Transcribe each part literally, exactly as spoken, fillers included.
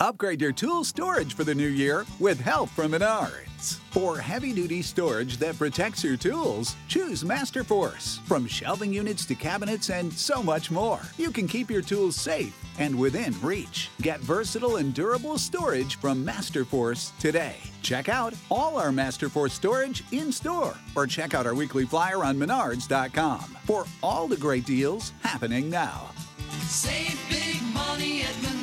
Upgrade your tool storage for the new year with help from Menards. For heavy-duty storage that protects your tools, choose Masterforce. From shelving units to cabinets and so much more, you can keep your tools safe and within reach. Get versatile and durable storage from Masterforce today. Check out all our Masterforce storage in-store or check out our weekly flyer on menards dot com for all the great deals happening now. Save big money at Menards.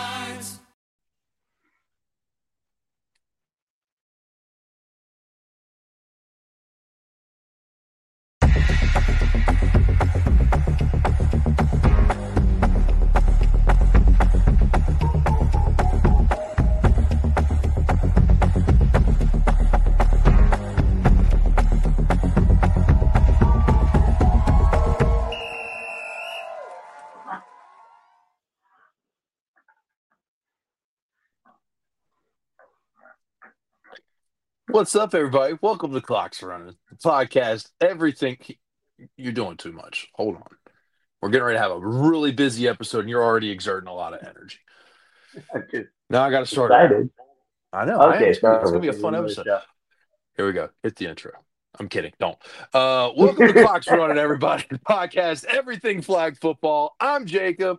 What's up, everybody? Welcome to Clocks Running, the podcast. Everything you're doing too much. Hold on. We're getting ready to have a really busy episode, and you're already exerting a lot of energy. Now I got to start. Excited. I know. I am. Okay, It's going to sorry. be a fun Really episode. shout- Here we go. Hit the intro. I'm kidding. Don't. Uh, welcome to Clocks Running, everybody. The podcast, everything flag football. I'm Jacob.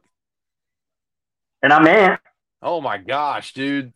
And I'm Ant. Oh my gosh, dude.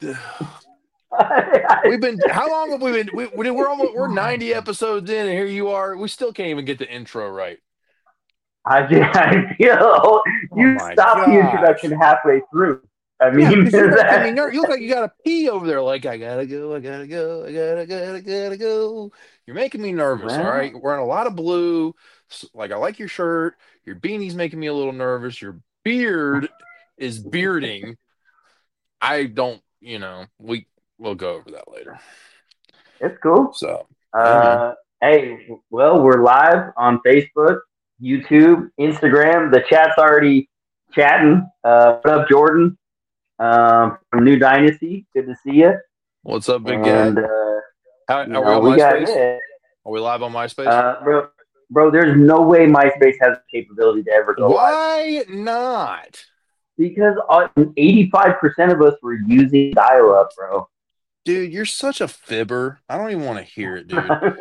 We've been. How long have we been? We, we- we're almost. We're ninety episodes in, and here you are. We still can't even get the intro right. I, I feel you my stopped the gosh. introduction halfway through. I Yeah, mean, 'cause you're that- making me ner- you look like you got to pee over there. Like I gotta go, I gotta go, I gotta, gotta, gotta go. You're making me nervous. Well- All right, we're wearing a lot of blue. S- Like I like your shirt. Your beanie's making me a little nervous. Your beard is bearding. I don't. You know, we we'll go over that later. it's cool. So Uh, hey, well, we're live on Facebook, YouTube, Instagram. The chat's already chatting. Uh, what up, Jordan? Um, from New Dynasty. Good to see you. what's up, big And guy? uh, How, you are we know, on we got MySpace? it. Are we live on MySpace? Uh, bro, bro, there's no way MySpace has the capability to ever go live. Why not? Because uh, eighty-five percent of us were using dial-up, bro. Dude, you're such a fibber. I don't even want to hear it, dude.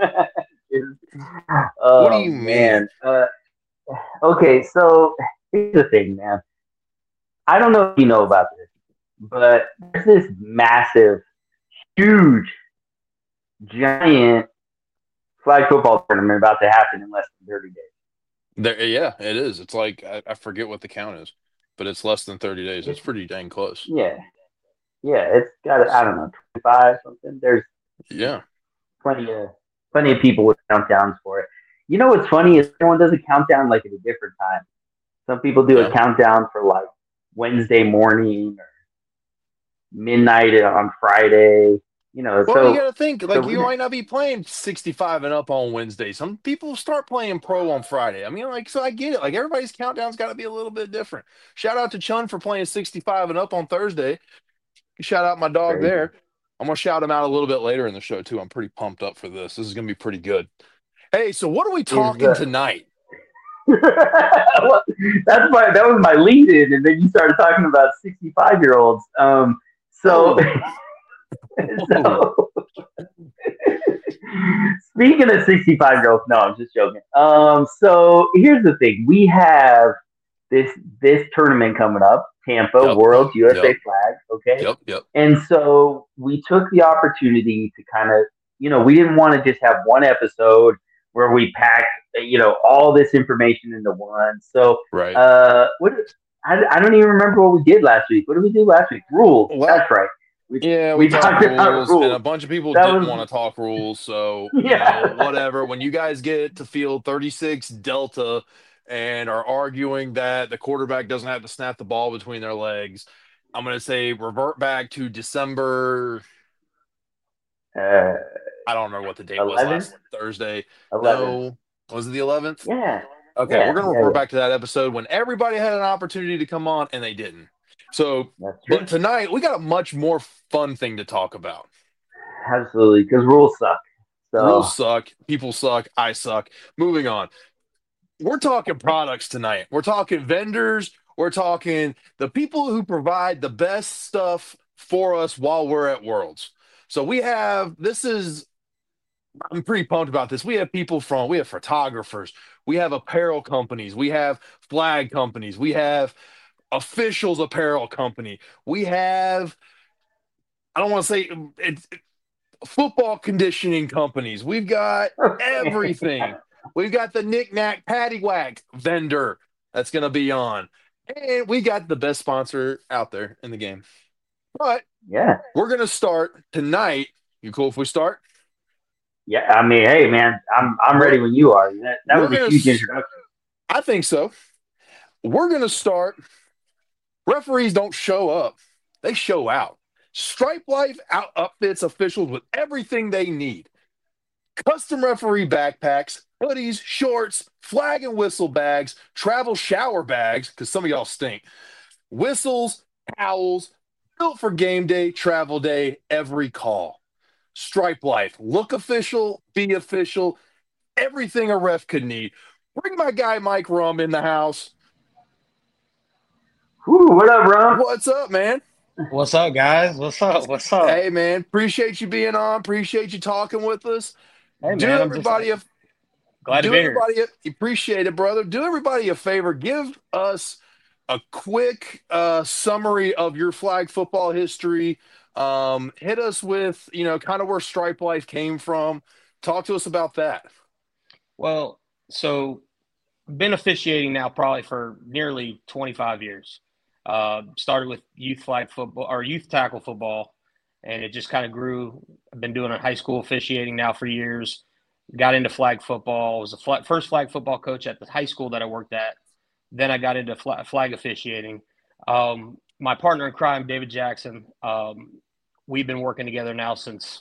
oh, What do you man. Uh, okay, so here's the thing, man. I don't know if you know about this, but there's this massive, huge, giant flag football tournament about to happen in less than thirty days. There, yeah, it is. It's like I, I forget what the count is, but it's less than thirty days. It's pretty dang close. Yeah. Yeah, it's got, I don't know, twenty-five something. There's Yeah. plenty of plenty of people with countdowns for it. You know what's funny is everyone does a countdown like at a different time. Some people do Yeah. a countdown for like Wednesday morning or midnight on Friday. You know, Well, so you got to think like so you we- might not be playing sixty-five and up on Wednesday. Some people start playing pro on Friday. I mean, like, so I get it. Like everybody's countdown's got to be a little bit different. Shout out to Chun for playing sixty-five and up on Thursday. Shout out my dog Crazy. there. I'm gonna shout him out a little bit later in the show too. I'm pretty pumped up for this. This is gonna be pretty good. Hey, so what are we talking uh, tonight? Well, that's my that was my lead in, and then you started talking about sixty-five year olds. Um, so, so speaking of sixty-five year olds, no, I'm just joking. Um, so here's the thing: we have this this tournament coming up, Tampa Yep. World U S A Yep. Flag. Okay, Yep, yep. and so we took the opportunity to kind of, you know, we didn't want to just have one episode where we packed, you know, all this information into one. So, Right. uh, what I, I don't even remember what we did last week. What did we do last week? Rules. Well, That's right. We, Yeah, we we, talked talked about rules, rules. and a bunch of people That didn't was- want to talk rules. So, you Yeah. know, whatever. When you guys get to field thirty-six Delta and are arguing that the quarterback doesn't have to snap the ball between their legs, I'm going to say revert back to December. Uh, I don't remember what the date was eleven? last Thursday. eleven. No, was it the eleventh? Yeah. Okay, Yeah, we're going to yeah, report yeah. back to that episode when everybody had an opportunity to come on and they didn't. So, That's true. but tonight we got a much more fun thing to talk about. Absolutely. Because rules suck. So, Rules suck. People suck. I suck. Moving on. We're talking products tonight. We're talking vendors. We're talking the people who provide the best stuff for us while we're at Worlds. So we have this is I'm pretty pumped about this. We have people from we have photographers, we have apparel companies, we have flag companies, we have officials apparel company, we have I don't want to say it's football conditioning companies. We've got everything. We've got the knick-knack paddywhack vendor that's going to be on. And we got the best sponsor out there in the game. But Yeah. we're going to start tonight. You cool if we start? Yeah. I mean, hey, man, I'm I'm ready when you are. That, that was We're a gonna huge s- introduction. I think so. We're going to start. Referees don't show up. They show out. Stripe Life out outfits officials with everything they need. Custom referee backpacks, hoodies, shorts, flag and whistle bags, travel shower bags, because some of y'all stink, whistles, towels, built for game day, travel day, every call. Stripe Life, look official, be official, everything a ref could need. Bring my guy Mike Rum in the house. Whew, what up, Ron? What's up, man? What's up, guys? What's up? What's up? Hey, man, appreciate you being on. Appreciate you talking with us. Hey, Do man, I'm just everybody a glad to do be here. everybody a, appreciate it, brother. Do everybody a favor. Give us a quick uh, summary of your flag football history. Um, hit us with, you know, kind of where Stripe Life came from. Talk to us about that. Well, so been officiating now probably for nearly twenty-five years. Uh, started with youth flag football or youth tackle football, and it just kind of grew. I've been doing a high school officiating now for years. Got into flag football. Was the flag, first flag football coach at the high school that I worked at. Then I got into flag, flag officiating. Um, my partner in crime, David Jackson, um, we've been working together now since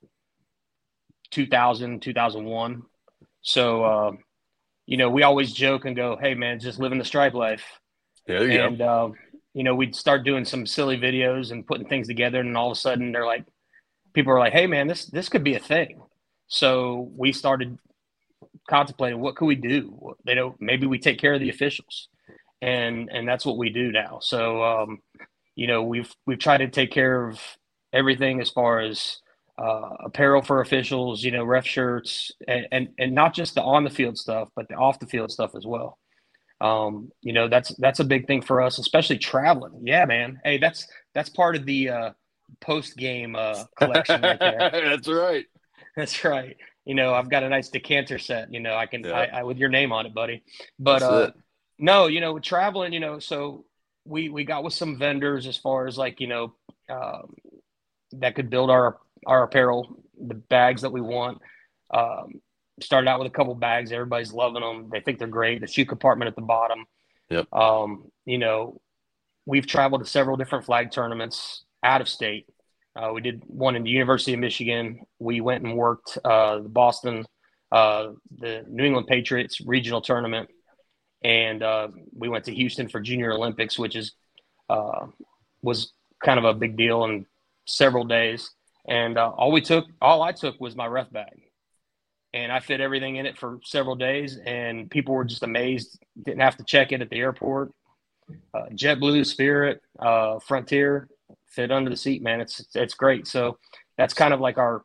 two thousand, two thousand one. So, uh, you know, we always joke and go, hey, man, just living the stripe life. There you And, uh, you know, we'd start doing some silly videos and putting things together. And all of a sudden they're like, people are like, hey, man, this, this could be a thing. So we started contemplating, what could we do? They don't, maybe we take care of the officials. And, and that's what we do now. So, um, you know, we've, we've tried to take care of everything as far as, uh, apparel for officials, you know, ref shirts, and, and, and not just the on the field stuff, but the off the field stuff as well. Um, you know, that's, that's a big thing for us, especially traveling. Yeah, man. Hey, that's, that's part of the, uh, post game, uh, collection right there. That's right. That's right. You know, I've got a nice decanter set, you know, I can, Yeah. I, I, with your name on it, buddy. But, That's uh, it. no, you know, traveling, you know, so we, we got with some vendors as far as like, you know, um, that could build our, our apparel, the bags that we want. Um, started out with a couple bags. Everybody's loving them. They think they're great. The shoe compartment at the bottom. Yep. Um, you know, we've traveled to several different flag tournaments out of state. Uh, we did one in the University of Michigan. We went and worked uh, the Boston, uh, the New England Patriots regional tournament. And uh, we went to Houston for Junior Olympics, which is uh, was kind of a big deal in several days. And uh, all we took, all I took was my ref bag. And I fit everything in it for several days. And people were just amazed. Didn't have to check it at the airport. Uh, JetBlue, Spirit, uh, Frontier, fit under the seat, man. It's it's great. So that's kind of like our,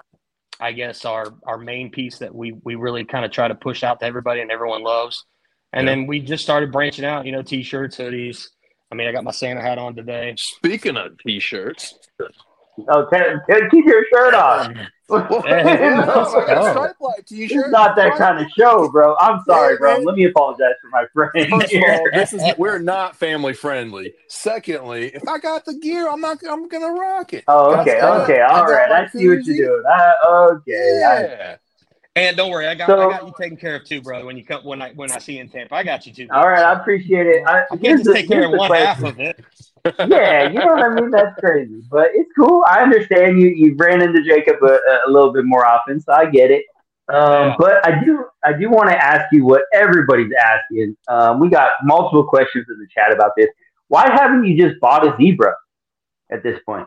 I guess, our our main piece that we we really kind of try to push out to everybody and everyone loves. And Yeah. then we just started branching out, you know, T-shirts, hoodies. I mean, I got my Santa hat on today. Speaking of t-shirts, Oh, t- t- keep your shirt on. well, Hey, well, let's no, go. Stripe Life It's t-shirt. not that kind of show, bro. I'm sorry, Hey, bro. man. Let me apologize for my friend. First of here. all, this is we're not family friendly. Secondly, if I got the gear, I'm not. I'm gonna rock it. Oh, Got okay, the- okay, I all got right. my I see what koozie. you're doing. Uh, okay, I- Yeah. And don't worry, I got So- I got you taken care of too, brother. When you come when I when I see you in Tampa, I got you too. all right. I appreciate it. I, I can't here's just the- take care here's of the one question. half of it. Yeah, you know what I mean. That's crazy, but it's cool. I understand you. You ran into Jacob a, a little bit more often, so I get it. Um, Yeah. But I do, I do want to ask you what everybody's asking. Um, we got multiple questions in the chat about this. Why haven't you just bought a zebra at this point?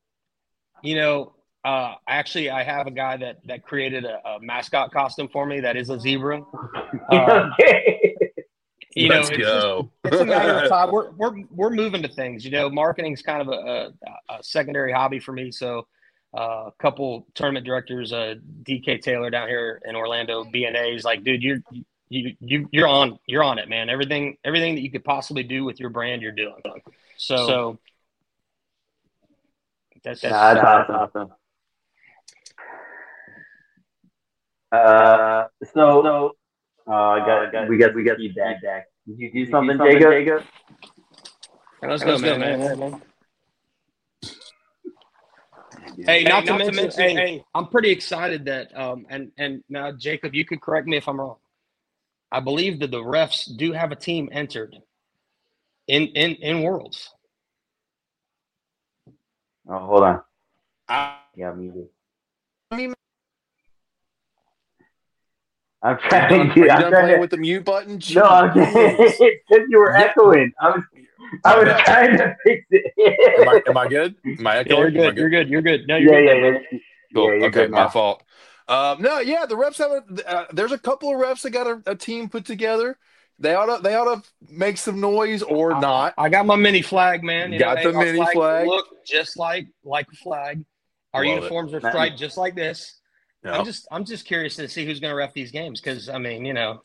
You know, uh, actually, I have a guy that that created a, a mascot costume for me that is a zebra. Uh, Okay. You know, Let's it's go. just it's a matter of time. We're we're we're moving to things. You know, marketing's kind of a, a, a secondary hobby for me. So, uh, a couple tournament directors, uh, D K Taylor down here in Orlando, B N A, is like, dude, you're you you you're on you're on it, man. Everything everything that you could possibly do with your brand, you're doing. So, so that's that's, Nah, that's awesome. Uh, so, so uh, I got, got, we got, we got feedback. Did you do something, something Jacob? Jacob? Let's go, man, man, man, man. Hey, not, hey, to, not mention, to mention, hey, hey, I'm pretty excited that, um, and and now Jacob, you could correct me if I'm wrong. I believe that the refs do have a team entered in in in Worlds. Oh, hold on. I, yeah, muted. I mean, I'm trying are you done, to. are you I'm done trying playing to, with the mute button? Jeez. No, I'm it's because you were Yeah. echoing. I was, I was trying to fix it. am, I, am I good? Am I Yeah, you're echoing? good. Am I good. You're good. You're good. No, you're yeah, good. yeah, man. yeah. Cool. Yeah, you're Okay, good my now. fault. Um, no, yeah, the refs have a. Uh, there's a couple of refs that got a, a team put together. They ought to. They ought to make some noise or I, not. I got my mini flag, man. You Got know, the hey, our mini flags flag. look just like like a flag. Our Love uniforms it. are striped just like this. Yep. I'm just I'm just curious to see who's going to ref these games because I mean, you know.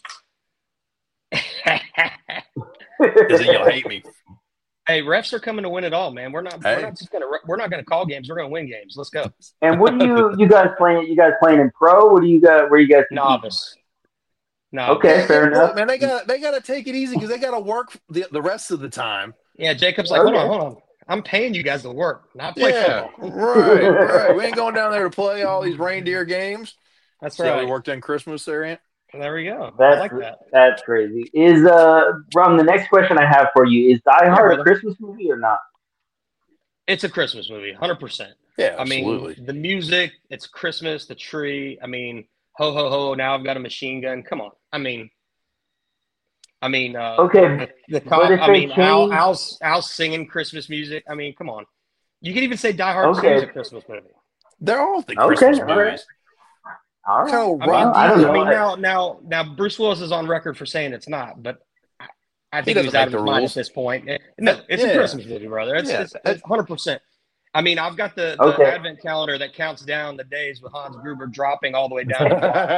Because you'll hate me. Hey, refs are coming to win it all, man. We're not. Hey. We're not just gonna. We're not gonna call games. We're gonna win games. Let's go. And what do you, you guys playing? You guys playing in pro? What do you got? Where you guys? Novice. Novice. Okay, fair yeah, enough. Look, man, they got they got to take it easy because they got to work the, the rest of the time. Yeah, Jacob's like, Okay. hold on, hold on. I'm paying you guys to work, not play Yeah, football. right, right. We ain't going down there to play all these reindeer games. That's See how right. we worked on Christmas there, Ant? There we go. That's I like that. that's crazy. Is uh, Rum, the next question I have for you is Die Hard Yeah, a Christmas movie or not? It's a Christmas movie, one hundred percent. Yeah, I absolutely. mean, the music, it's Christmas, the tree. I mean, ho, ho, ho, now I've got a machine gun. Come on. I mean, I mean, uh, Okay, the, the but cop, if I they mean, Al, change- Al's, Al's singing Christmas music. I mean, come on. You can even say Die Hard Okay. two is a Christmas movie. They're all the Okay, Christmas all right. movies. All right. Kind of I Ron mean, I don't Deal. I know. mean, now, now, now, Bruce Willis is on record for saying it's not, but I, I think doesn't he's out make of the his mind rules. at this point. Eh, No, it's Yeah. a Christmas movie, brother. It's, Yeah. it's, it's one hundred percent. I mean, I've got the, the Okay. advent calendar that counts down the days with Hans Gruber dropping all the way down.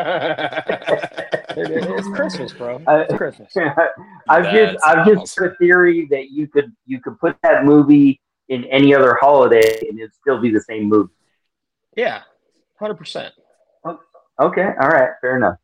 It- it- it's Christmas, bro. It's Christmas. I've just That's I've just awesome. heard a theory that you could you could put that movie in any other holiday and it'd still be the same movie. Yeah, one hundred percent. Okay, all right, fair enough.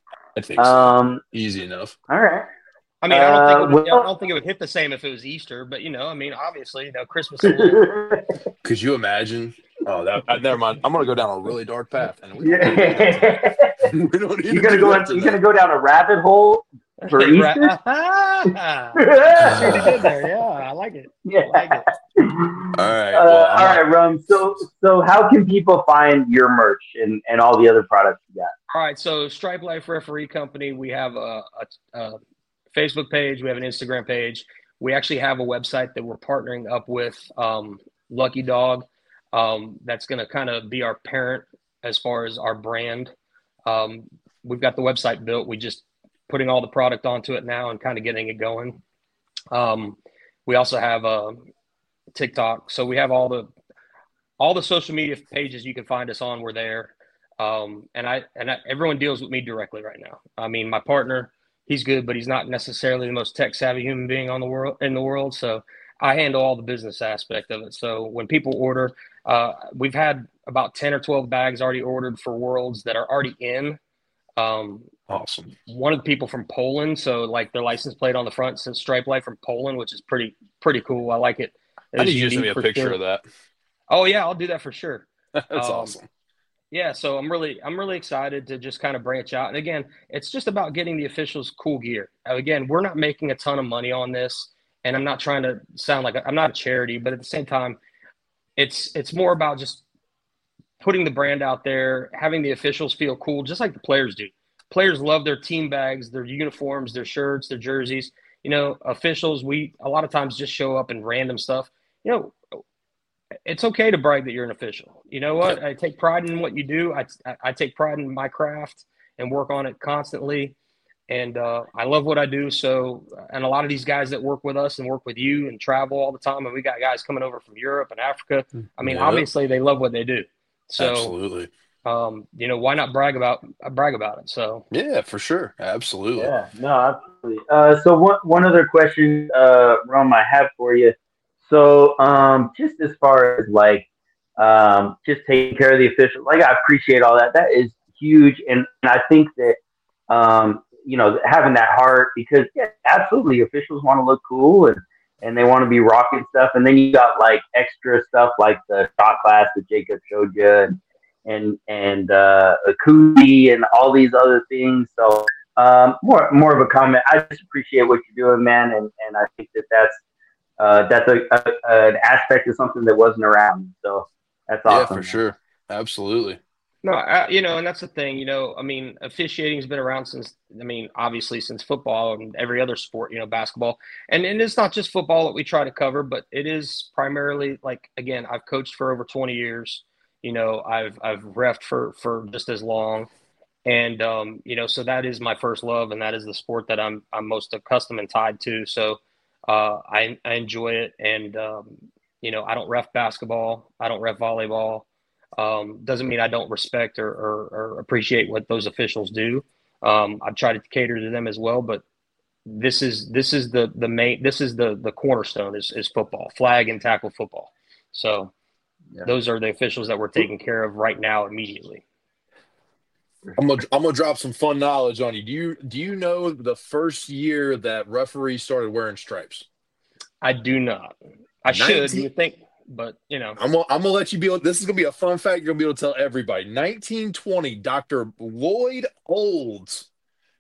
I think so. Um, Easy enough. all right. I mean, I don't think it would, Uh, I don't think it would hit the same if it was Easter, but you know, I mean, obviously, you know, Christmas. Is a little, Could you imagine? Oh, that uh, never mind. I'm gonna go down a really dark path, and we don't, Yeah. we don't need You're to gonna do go that in, you're today. gonna go down a rabbit hole for Hey, Easter. right. Ah, that's what you did there. Yeah, I like it. Yeah. I like it. All right. Uh, Well, I'm all not- right, Rum. So, so how can people find your merch and, and all the other products you got? All right, so Stripe Life Referee Company, we have a, a, a Facebook page, we have an Instagram page. We actually have a website that we're partnering up with um, Lucky Dog. Um, that's going to kind of be our parent as far as our brand. Um, we've got the website built. We just putting all the product onto it now and kind of getting it going. Um, we also have a TikTok, so we have all the all the social media pages you can find us on. We're there. Um, and I and I, everyone deals with me directly right now. I mean, my partner, he's good, but he's not necessarily the most tech savvy human being on the world in the world. So I handle all the business aspect of it. So when people order, uh, we've had about ten or twelve bags already ordered for Worlds that are already in. Um, awesome. one of the people from Poland, so like their license plate on the front says Stripe Life from Poland, which is pretty pretty cool. I like it. I need It's you to send me unique a for picture sure. of that. Oh yeah, I'll do that for sure. That's Um, awesome. Yeah, so I'm really I'm really excited to just kind of branch out. And again, it's just about getting the officials cool gear. Uh, Again, we're not making a ton of money on this, and I'm not trying to sound like a, I'm not a charity, but at the same time, it's it's more about just putting the brand out there, having the officials feel cool, just like the players do. Players love their team bags, their uniforms, their shirts, their jerseys. You know, officials, we a lot of times just show up in random stuff. You know, it's okay to brag that you're an official. You know what? I take pride in what you do. I, I, I take pride in my craft and work on it constantly. and uh, I love what I do. So, and a lot of these guys that work with us and work with you and travel all the time, and we got guys coming over from Europe and Africa. I mean, Yep. obviously they love what they do. So, Absolutely. um, you know, why not brag about brag about it? So, Yeah, for sure. Absolutely. Yeah, no, absolutely. Uh, so one one other question, uh, Rome, I have for you. So, um, just as far as like, um, just taking care of the officials, like I appreciate all that. That is huge, and, and I think that, um, you know, having that heart because yeah, absolutely, officials want to look cool and and they want to be rocking stuff, and then you got like extra stuff like the shot class that Jacob showed you, and and and uh, Akuti and all these other things. So. Um, more more of a comment. I just appreciate what you're doing, man, and, and I think that that's uh, that's a, a an aspect of something that wasn't around. So that's awesome. Yeah, for sure. Absolutely. no, I, you know, and that's the thing. You know, I mean, officiating's been around since. I mean, obviously since football and every other sport. You know, basketball, and and it's not just football that we try to cover, but it is primarily like again, I've coached for over twenty years. You know, I've I've refed for for just as long. And um, you know, so that is my first love, and that is the sport that I'm I'm most accustomed and tied to. So uh, I I enjoy it, and um, you know, I don't ref basketball, I don't ref volleyball. Um, doesn't mean I don't respect or, or, or appreciate what those officials do. Um, I try to cater to them as well, but this is this is the the main this is the the cornerstone is is football, flag and tackle football. So Yeah. those are the officials that we're taking care of right now immediately. I'm gonna I'm gonna drop some fun knowledge on you. Do you do you know the first year that referees started wearing stripes? I do not. I should, nineteen you would think, but you know. I'm gonna, I'm gonna let you be able. This is gonna be a fun fact. You're gonna be able to tell everybody. nineteen twenty, Doctor Lloyd Olds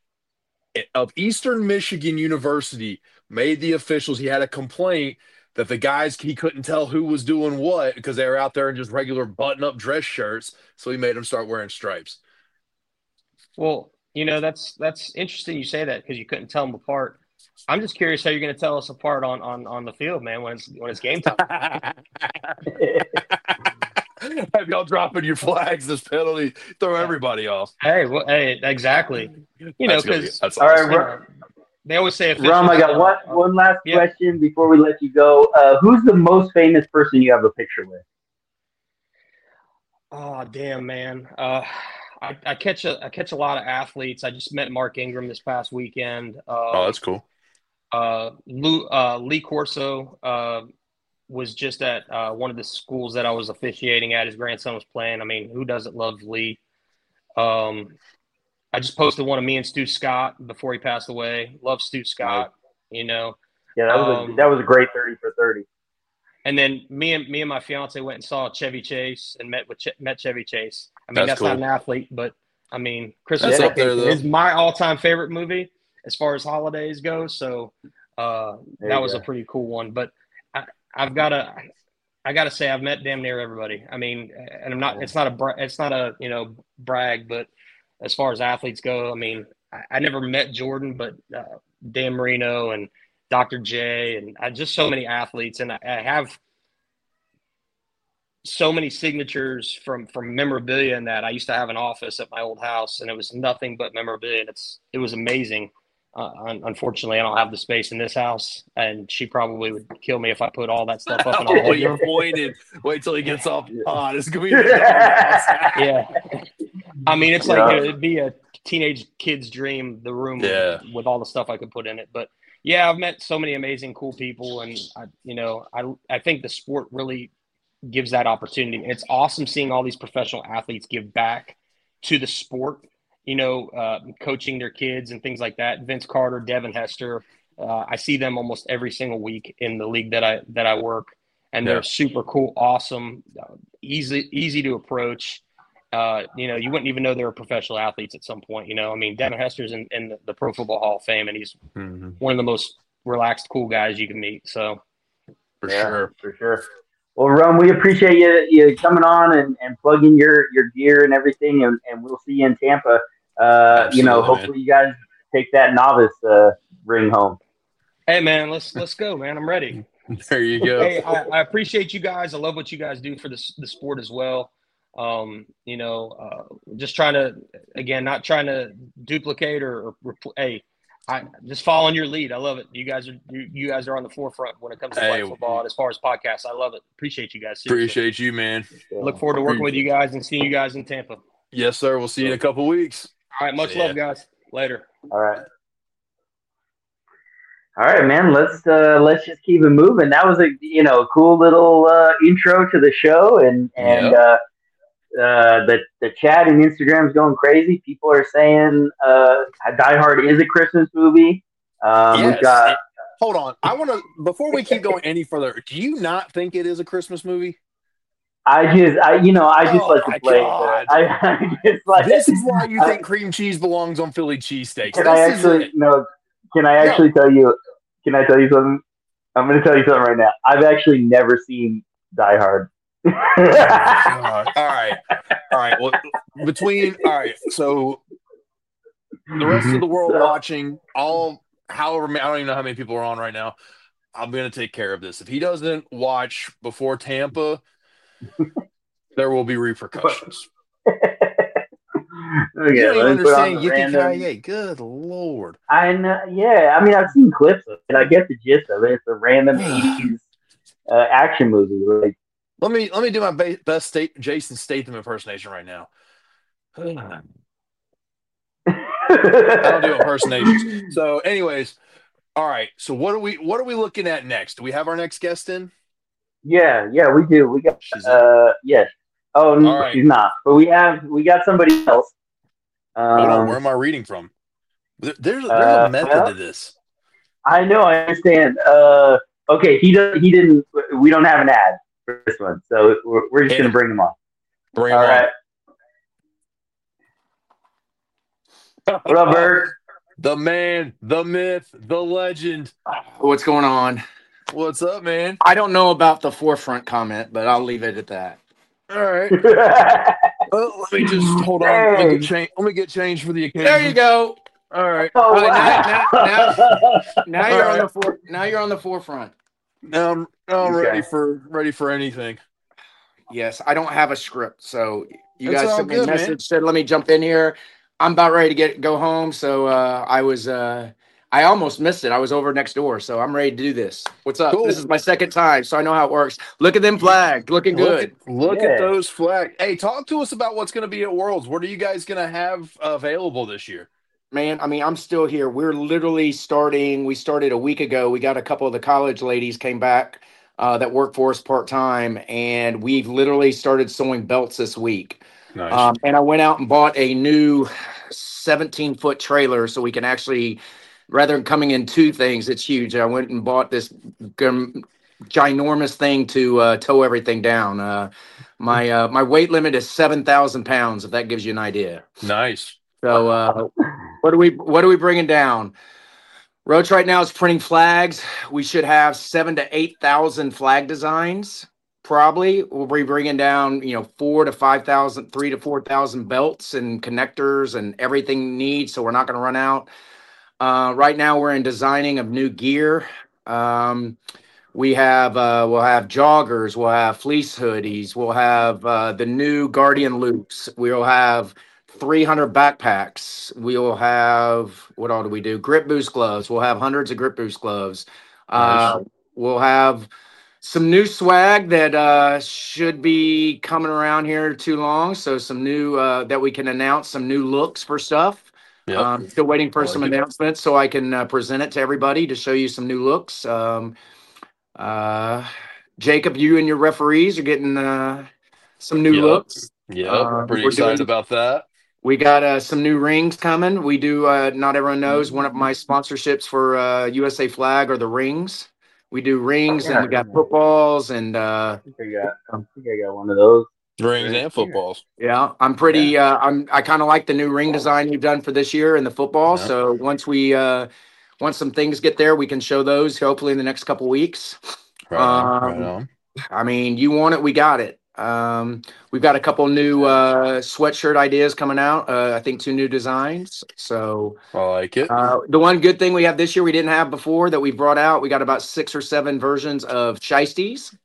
of Eastern Michigan University made the officials. He had a complaint that the guys he couldn't tell who was doing what because they were out there in just regular button-up dress shirts. So he made them start wearing stripes. Well, you know, that's that's interesting you say that because you couldn't tell them apart. I'm just curious how you're going to tell us apart on, on, on the field, man, when it's when it's game time. Have y'all dropping your flags this penalty? Throw everybody off. Hey, well, hey, exactly. You know, That's gonna be- because that's All right, awesome. Ro- they always say Rom, I got officials, one uh, one last yeah. question before we let you go. Uh, who's the most famous person you have a picture with? Oh, damn, man. Uh, I, I catch a I catch a lot of athletes. I just met Mark Ingram this past weekend. Uh, Oh, that's cool. Uh, Lou, uh, Lee Corso uh, was just at uh, one of the schools that I was officiating at. His grandson was playing. I mean, who doesn't love Lee? Um, I just posted one of me and Stu Scott before he passed away. Love Stu Scott, you know. Yeah, that was Um, a, that was a great thirty for thirty. And then me and me and my fiance went and saw Chevy Chase and met with Ch- met Chevy Chase. I mean, That's that's, not cool. an athlete, but I mean, Christmas That's up there, Vacation though. is my all time favorite movie as far as holidays go. So uh, There that you was go. a pretty cool one. But I, I've got to, I got to say, I've met damn near everybody. I mean, and I'm not. It's not a. bra- It's not a you know brag, but as far as athletes go, I mean, I, I never met Jordan, but uh, Dan Marino and Doctor J, and I just so many athletes, and I, I have so many signatures from from memorabilia in that. I used to have an office at my old house, and it was nothing but memorabilia. And it's it was amazing. Uh, un- unfortunately, I don't have the space in this house, and she probably would kill me if I put all that stuff up in our Oh, you're bedroom. pointed. Wait till he gets off the pod. It's gonna be in the doghouse. Yeah, I mean, it's like Yeah. you know, it'd be a teenage kid's dream. The room Yeah. with all the stuff I could put in it, but yeah, I've met so many amazing, cool people, and I, you know, I I think the sport really gives that opportunity. It's awesome seeing all these professional athletes give back to the sport, you know, uh, coaching their kids and things like that. Vince Carter, Devin Hester, uh, I see them almost every single week in the league that I that I work, and Yeah. they're super cool, awesome, uh, easy easy to approach. Uh, you know, you wouldn't even know they were professional athletes at some point. You know, I mean, Devin Hester's in, in the, the Pro Football Hall of Fame, and he's Mhm. one of the most relaxed, cool guys you can meet. So, For Yeah, sure. for sure. Well, Ron, we appreciate you you coming on and, and plugging your, your gear and everything, and, and we'll see you in Tampa. Uh, you know, Absolutely, hopefully you guys take that novice uh, ring home. hey, man, let's let's go, man. I'm ready. There you go. Hey, I, I appreciate you guys. I love what you guys do for the the sport as well. Um, you know, uh, just trying to, again, not trying to duplicate or, or repl- hey, I just following your lead. I love it. You guys are you, you guys are on the forefront when it comes to Hey, flag football. And as far as podcasts, I love it. Appreciate you guys. Seriously. appreciate you, man. Look forward to working with you guys and seeing you guys in Tampa. Yes, sir. We'll see you in a couple weeks. All right, much See ya. love, guys. Later. All right. All right, man. Let's uh, let's just keep it moving. That was a you know cool little uh, intro to the show, and and Yep. uh, uh, the the chat and Instagram's going crazy. People are saying uh, Die Hard is a Christmas movie. Um, Yes. We've got. And- hold on. I want to before we keep going any further. Do you not think it is a Christmas movie? I just, I you know, I just Oh like my to play. God. I, I just like. This is why you I- think cream cheese belongs on Philly cheesesteaks. Can This I is actually it. no? Can I actually tell you? Can I tell you something? I'm going to tell you something right now. I've actually never seen Die Hard. God. All right. All right. Well, between all right. So the rest of the world So- watching, all however many, I don't even know how many people are on right now. I'm gonna take care of this. If he doesn't watch before Tampa, there will be repercussions. Okay, you don't let even me put on understand the random- Yippee-ki-yay. Good lord. I know. Yeah, I mean, I've seen clips of it. I get the gist of it. It's a random eighties uh, action movie. Like, Let me let me do my ba- best state Jason Statham impersonation right now. I don't do impersonations. So, anyways, all right. So, what are we what are we looking at next? Do we have our next guest in? Yeah, yeah, we do. We got. She's in. Uh, yes. Oh no, All right. she's not. But we have we got somebody else. Um, Hold on. Where am I reading from? There- There's there's uh, a method well- to this. I know. I understand. Uh, okay, he does. He didn't. We don't have an ad for this one, so we're, we're just Hit gonna it. bring him on. Bring All him right. on. What up, Bert? The man, the myth, the legend. What's going on? What's up, man? I don't know about the forefront comment, but I'll leave it at that. All right. Well, let me just hold on. Let me get change. Let me get change for the occasion. There you go. All right. Oh, All right, wow. now- Now All you're right. on the for, Now you're on the forefront. Now I'm, now I'm Okay. ready for ready for anything. Yes, I don't have a script, so you It's guys all sent me a good, man. message, said let me jump in here. I'm about ready to get go home, so uh, I was uh, I almost missed it. I was over next door, so I'm ready to do this. What's up? Cool. This is my second time, so I know how it works. Look at them flags, looking good. Look, at, look Yeah. at those flags. Hey, talk to us about what's going to be at Worlds. What are you guys going to have available this year? Man, I mean, I'm still here. We're literally starting. We started a week ago. We got a couple of the college ladies came back uh, that work for us part time, and we've literally started sewing belts this week. Nice. Um, and I went out and bought a new seventeen foot trailer so we can actually, rather than coming in two things, it's huge. I went and bought this gum, ginormous thing to uh, tow everything down. Uh, my uh, my weight limit is seven thousand pounds, if that gives you an idea. nice. So uh, what are we what are we bringing down? Roach right now is printing flags. We should have seven to eight thousand flag designs. Probably we'll be bringing down, you know, four to five thousand, three to four thousand belts and connectors and everything needs. So we're not going to run out. Uh, right now we're in designing of new gear. Um, we have uh, we'll have joggers. We'll have fleece hoodies. We'll have uh, the new Guardian loops. We'll have three hundred backpacks. We'll have, what all do we do? Grip boost gloves. We'll have hundreds of grip boost gloves. Uh, we'll have some new swag that uh, should be coming around here too long. So some new uh, that we can announce, some new looks for stuff. Yep. Um, still waiting for I like some it. announcements so I can uh, present it to everybody to show you some new looks. Um, uh, Jacob, you and your referees are getting uh, some new Yep. looks. Yep. Uh, Pretty we're excited doing- about that. We got uh, some new rings coming. We do, uh, not everyone knows, one of my sponsorships for uh, U S A Flag are the rings. We do rings and we got footballs and uh, I think I got. I think I got one of those. Rings Right and footballs. yeah, I'm pretty, uh, I'm, I kind of like the new ring design you've done for this year and the football. Yeah. So once we, uh, once some things get there, we can show those hopefully in the next couple weeks. Right on. Um, Right on. I mean, you want it, we got it. Um, we've got a couple new uh, sweatshirt ideas coming out. Uh, I think two new designs. So I like it. uh, the one good thing we have this year we didn't have before that we brought out, we got about six or seven versions of Shiesties.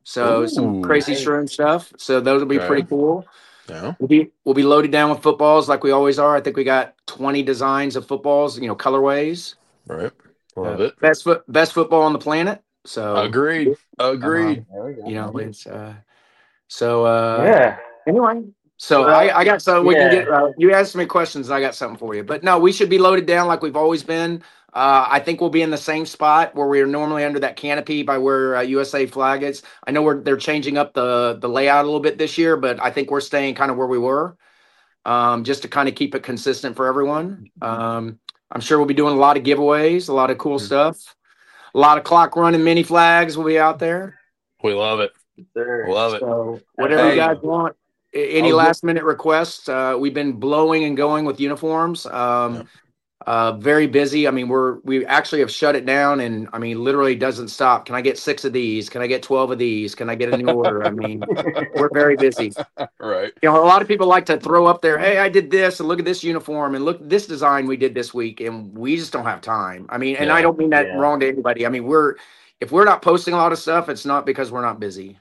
So some Ooh. crazy shroom stuff. So those will be Okay. pretty cool. Yeah. We'll be we'll be loaded down with footballs like we always are. I think we got twenty designs of footballs, you know, colorways. Right. Love Uh, it. Best foot best football on the planet. So Agreed. Agreed. um, There we go. you know, it's uh so uh Yeah. anyway. So Well, I, I got so we can yeah. get uh, you asked me questions, I got something for you. But no, we should be loaded down like we've always been. Uh, I think we'll be in the same spot where we're normally under that canopy by where uh, U S A flag is. I know we're they're changing up the the layout a little bit this year, but I think we're staying kind of where we were, um, just to kind of keep it consistent for everyone. Um, I'm sure we'll be doing a lot of giveaways, a lot of cool Mhm. stuff, a lot of clock running mini flags will be out there. We love it. Sir. Love it. So whatever you Hey. guys want. A- Any I'll get- last minute requests? Uh, we've been blowing and going with uniforms. Um, Yeah. uh, very busy. I mean, we're we actually have shut it down, and I mean, literally doesn't stop. Can I get six of these? Can I get twelve of these? Can I get a new order? I mean, we're very busy. Right. You know, a lot of people like to throw up there, hey, I did this, and look at this uniform, and look at this design we did this week, and we just don't have time. I mean, and I Yeah. don't mean that Yeah. wrong to anybody. I mean, we're if we're not posting a lot of stuff, it's not because we're not busy.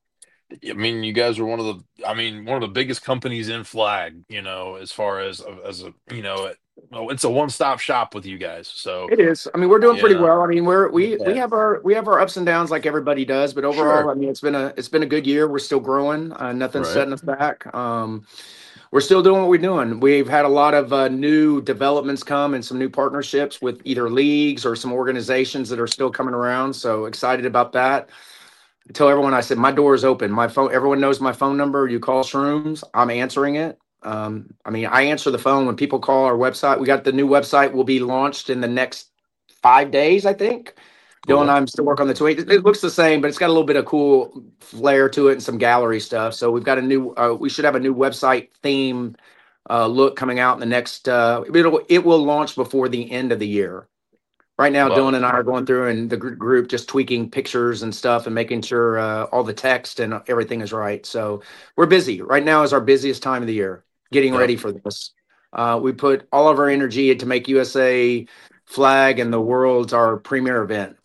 I mean, you guys are one of the, I mean, one of the biggest companies in flag, you know, as far as, as a, you know, it, well, it's a one-stop shop with you guys. So, It is. I mean, we're doing pretty Yeah. well. I mean, we're we we Yeah. have our we have our ups and downs like everybody does, but overall, Sure. I mean, it's been a it's been a good year. We're still growing. Uh, nothing's Right. setting us back. Um, we're still doing what we're doing. We've had a lot of uh, new developments come and some new partnerships with either leagues or some organizations that are still coming around. So excited about that. I tell everyone, I said my door is open. My phone, everyone knows my phone number. You call Shrooms, I'm answering it. Um, I mean, I answer the phone when people call our website. We got the new website will be launched in the next five days, I think. Cool. Dylan and I'm still working on the tweet. It, it looks the same, but it's got a little bit of cool flair to it and some gallery stuff. So we've got a new. Uh, we should have a new website theme uh, look coming out in the next. Uh, it'll it will launch before the end of the year. Right now, Love Dylan it. and I are going through and the gr- group just tweaking pictures and stuff and making sure uh, all the text and everything is right. So we're busy. Right now is our busiest time of the year, getting Yep. ready for this. Uh, we put all of our energy into make U S A flag and the world's our premier event.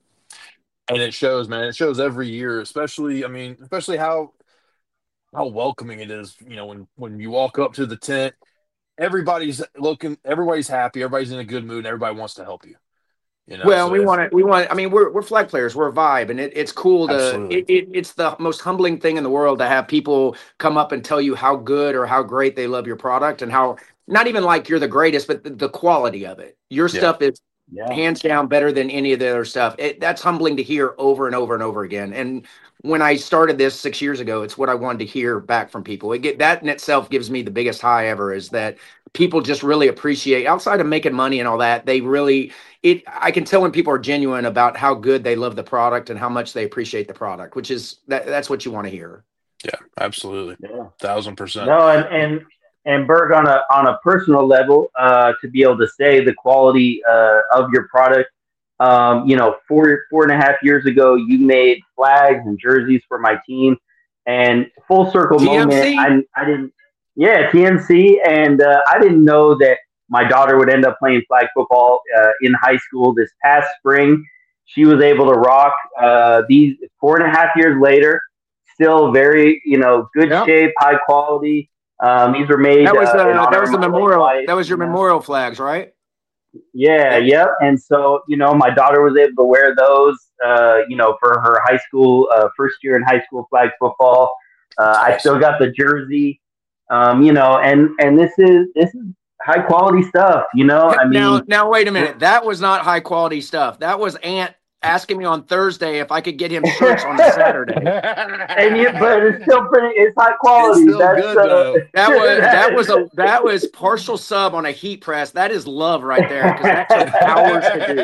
And it shows, man. It shows every year, especially, I mean, especially how how welcoming it is, you know, when when you walk up to the tent, everybody's looking, everybody's happy, everybody's in a good mood, and everybody wants to help you. You know, Well, so we if- want to, we want, I mean, we're, we're flag players. We're a vibe and it, it's cool to, Absolutely. it, it, it's the most humbling thing in the world to have people come up and tell you how good or how great they love your product and how, not even like you're the greatest, but the, the quality of it. Your Yeah. stuff is Yeah. hands down better than any of the other stuff. It, that's humbling to hear over and over and over again. And when I started this six years ago, it's what I wanted to hear back from people. It get that in itself gives me the biggest high ever is that people just really appreciate outside of making money and all that. They really, it, I can tell when people are genuine about how good they love the product and how much they appreciate the product, which is that that's what you want to hear. yeah, absolutely, Yeah. thousand percent. No, and and and Berg, on a on a personal level, uh, to be able to say the quality uh, of your product. Um, you know, four four and a half years ago, you made flags and jerseys for my team, and full circle T M C? moment. I I didn't, yeah, T M C, and uh, I didn't know that my daughter would end up playing flag football uh, in high school this past spring. She was able to rock uh, these four and a half years later. Still very, you know, good Yep. shape, high quality. Um, these were made. That was uh, the, in honor that was of the my late memorial. wife, That was your you know? memorial flags, right? Yeah, yep. And so, you know, my daughter was able to wear those, uh, you know, for her high school, uh, first year in high school flag football. Uh, I still got the jersey, um, you know, and, and this is, this is high quality stuff, you know, I mean, now, now wait a minute. That was not high quality stuff. That was Ant asking me on Thursday if I could get him shirts on a Saturday. and you, but it's still pretty, it's high quality. It's still That's, good, uh, though. That was that was a that was partial sub on a heat press. That is love right there because that took hours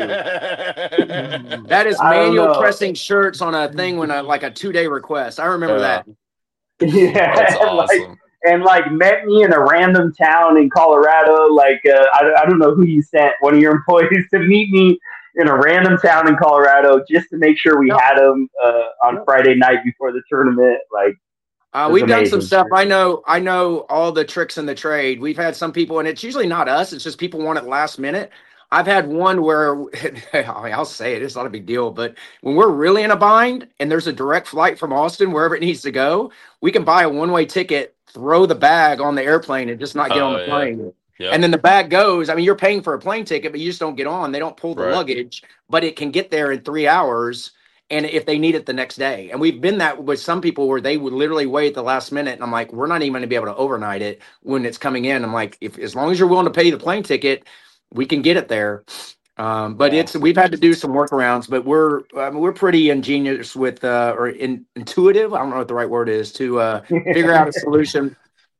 to do. That is I don't manual know. pressing shirts on a thing when a like a two day request. I remember Yeah. that. yeah, That's like, awesome. and like met me in a random town in Colorado. Like, uh, I, I don't know who you sent, one of your employees, to meet me in a random town in Colorado just to make sure we Yep. had them uh, on Yep. Friday night before the tournament. Like, Uh, It's we've done some amazing. stuff. I know. I know all the tricks in the trade. We've had some people, and it's usually not us. It's just people want it last minute. I've had one where I mean, I'll say it, it's not a big deal, but when we're really in a bind and there's a direct flight from Austin wherever it needs to go, we can buy a one-way ticket, throw the bag on the airplane, and just not get Oh, on the yeah. plane. Yep. And then the bag goes. I mean, you're paying for a plane ticket, but you just don't get on. They don't pull the Right. luggage, but it can get there in three hours. And if they need it the next day, and we've been that with some people where they would literally wait at the last minute, and I'm like, we're not even going to be able to overnight it when it's coming in. I'm like, if as long as you're willing to pay the plane ticket, we can get it there. Um, but Yeah. it's we've had to do some workarounds, but we're I mean, we're pretty ingenious with uh, or in, intuitive. I don't know what the right word is to uh, figure out a solution.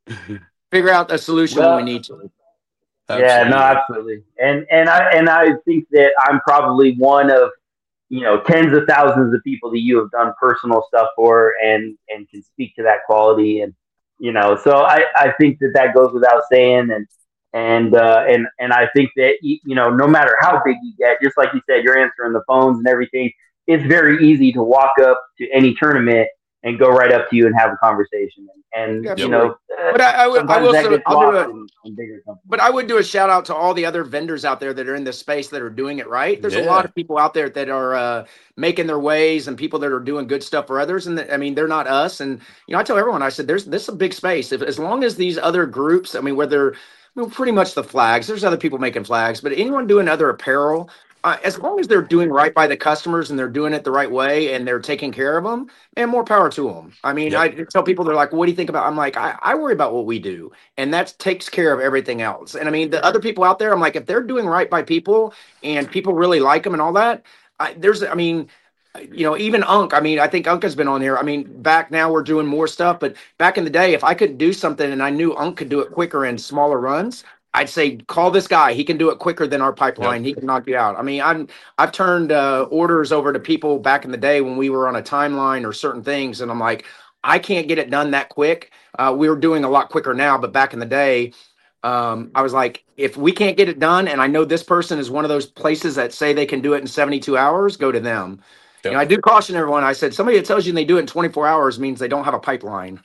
Figure out a solution Well, when we need to. Yeah, no, absolutely. And and I and I think that I'm probably one of, you know, tens of thousands of people that you have done personal stuff for, and and can speak to that quality. And you know, so I I think that that goes without saying. And and uh, and and I think that you know, no matter how big you get, just like you said, you're answering the phones and everything. It's very easy to walk up to any tournament and go right up to you and have a conversation. And, and you know, uh, But I, I, would- I sometimes will that say, gets I'll do lost a, in, in bigger companies. but I would do a shout out to all the other vendors out there that are in this space that are doing it right. There's a Yeah. lot of people out there that are uh, making their ways, and people that are doing good stuff for others. And I mean, they're not us. And you know, I tell everyone, I said, there's this is a big space. If as long as these other groups, I mean, whether I mean, pretty much the flags, there's other people making flags, but anyone doing other apparel, uh, as long as they're doing right by the customers and they're doing it the right way and they're taking care of them, and more power to them. I mean, Yep. I tell people, they're like, what do you think about? I'm like, I, I worry about what we do, and that takes care of everything else. And I mean, the other people out there, I'm like, if they're doing right by people and people really like them and all that, I, there's, I mean, you know, even Unk, I mean, I think Unk has been on here. I mean, back now we're doing more stuff, but back in the day, if I could do something and I knew Unk could do it quicker in smaller runs, I'd say, call this guy. He can do it quicker than our pipeline. He can knock you out. I mean, I'm, I've turned uh, orders over to people back in the day when we were on a timeline or certain things. And I'm like, I can't get it done that quick. Uh, we were doing a lot quicker now, but back in the day, um, I was like, if we can't get it done, and I know this person is one of those places that say they can do it in seventy-two hours, go to them. Yep. You know, I do caution everyone. I said, somebody that tells you they do it in twenty-four hours means they don't have a pipeline.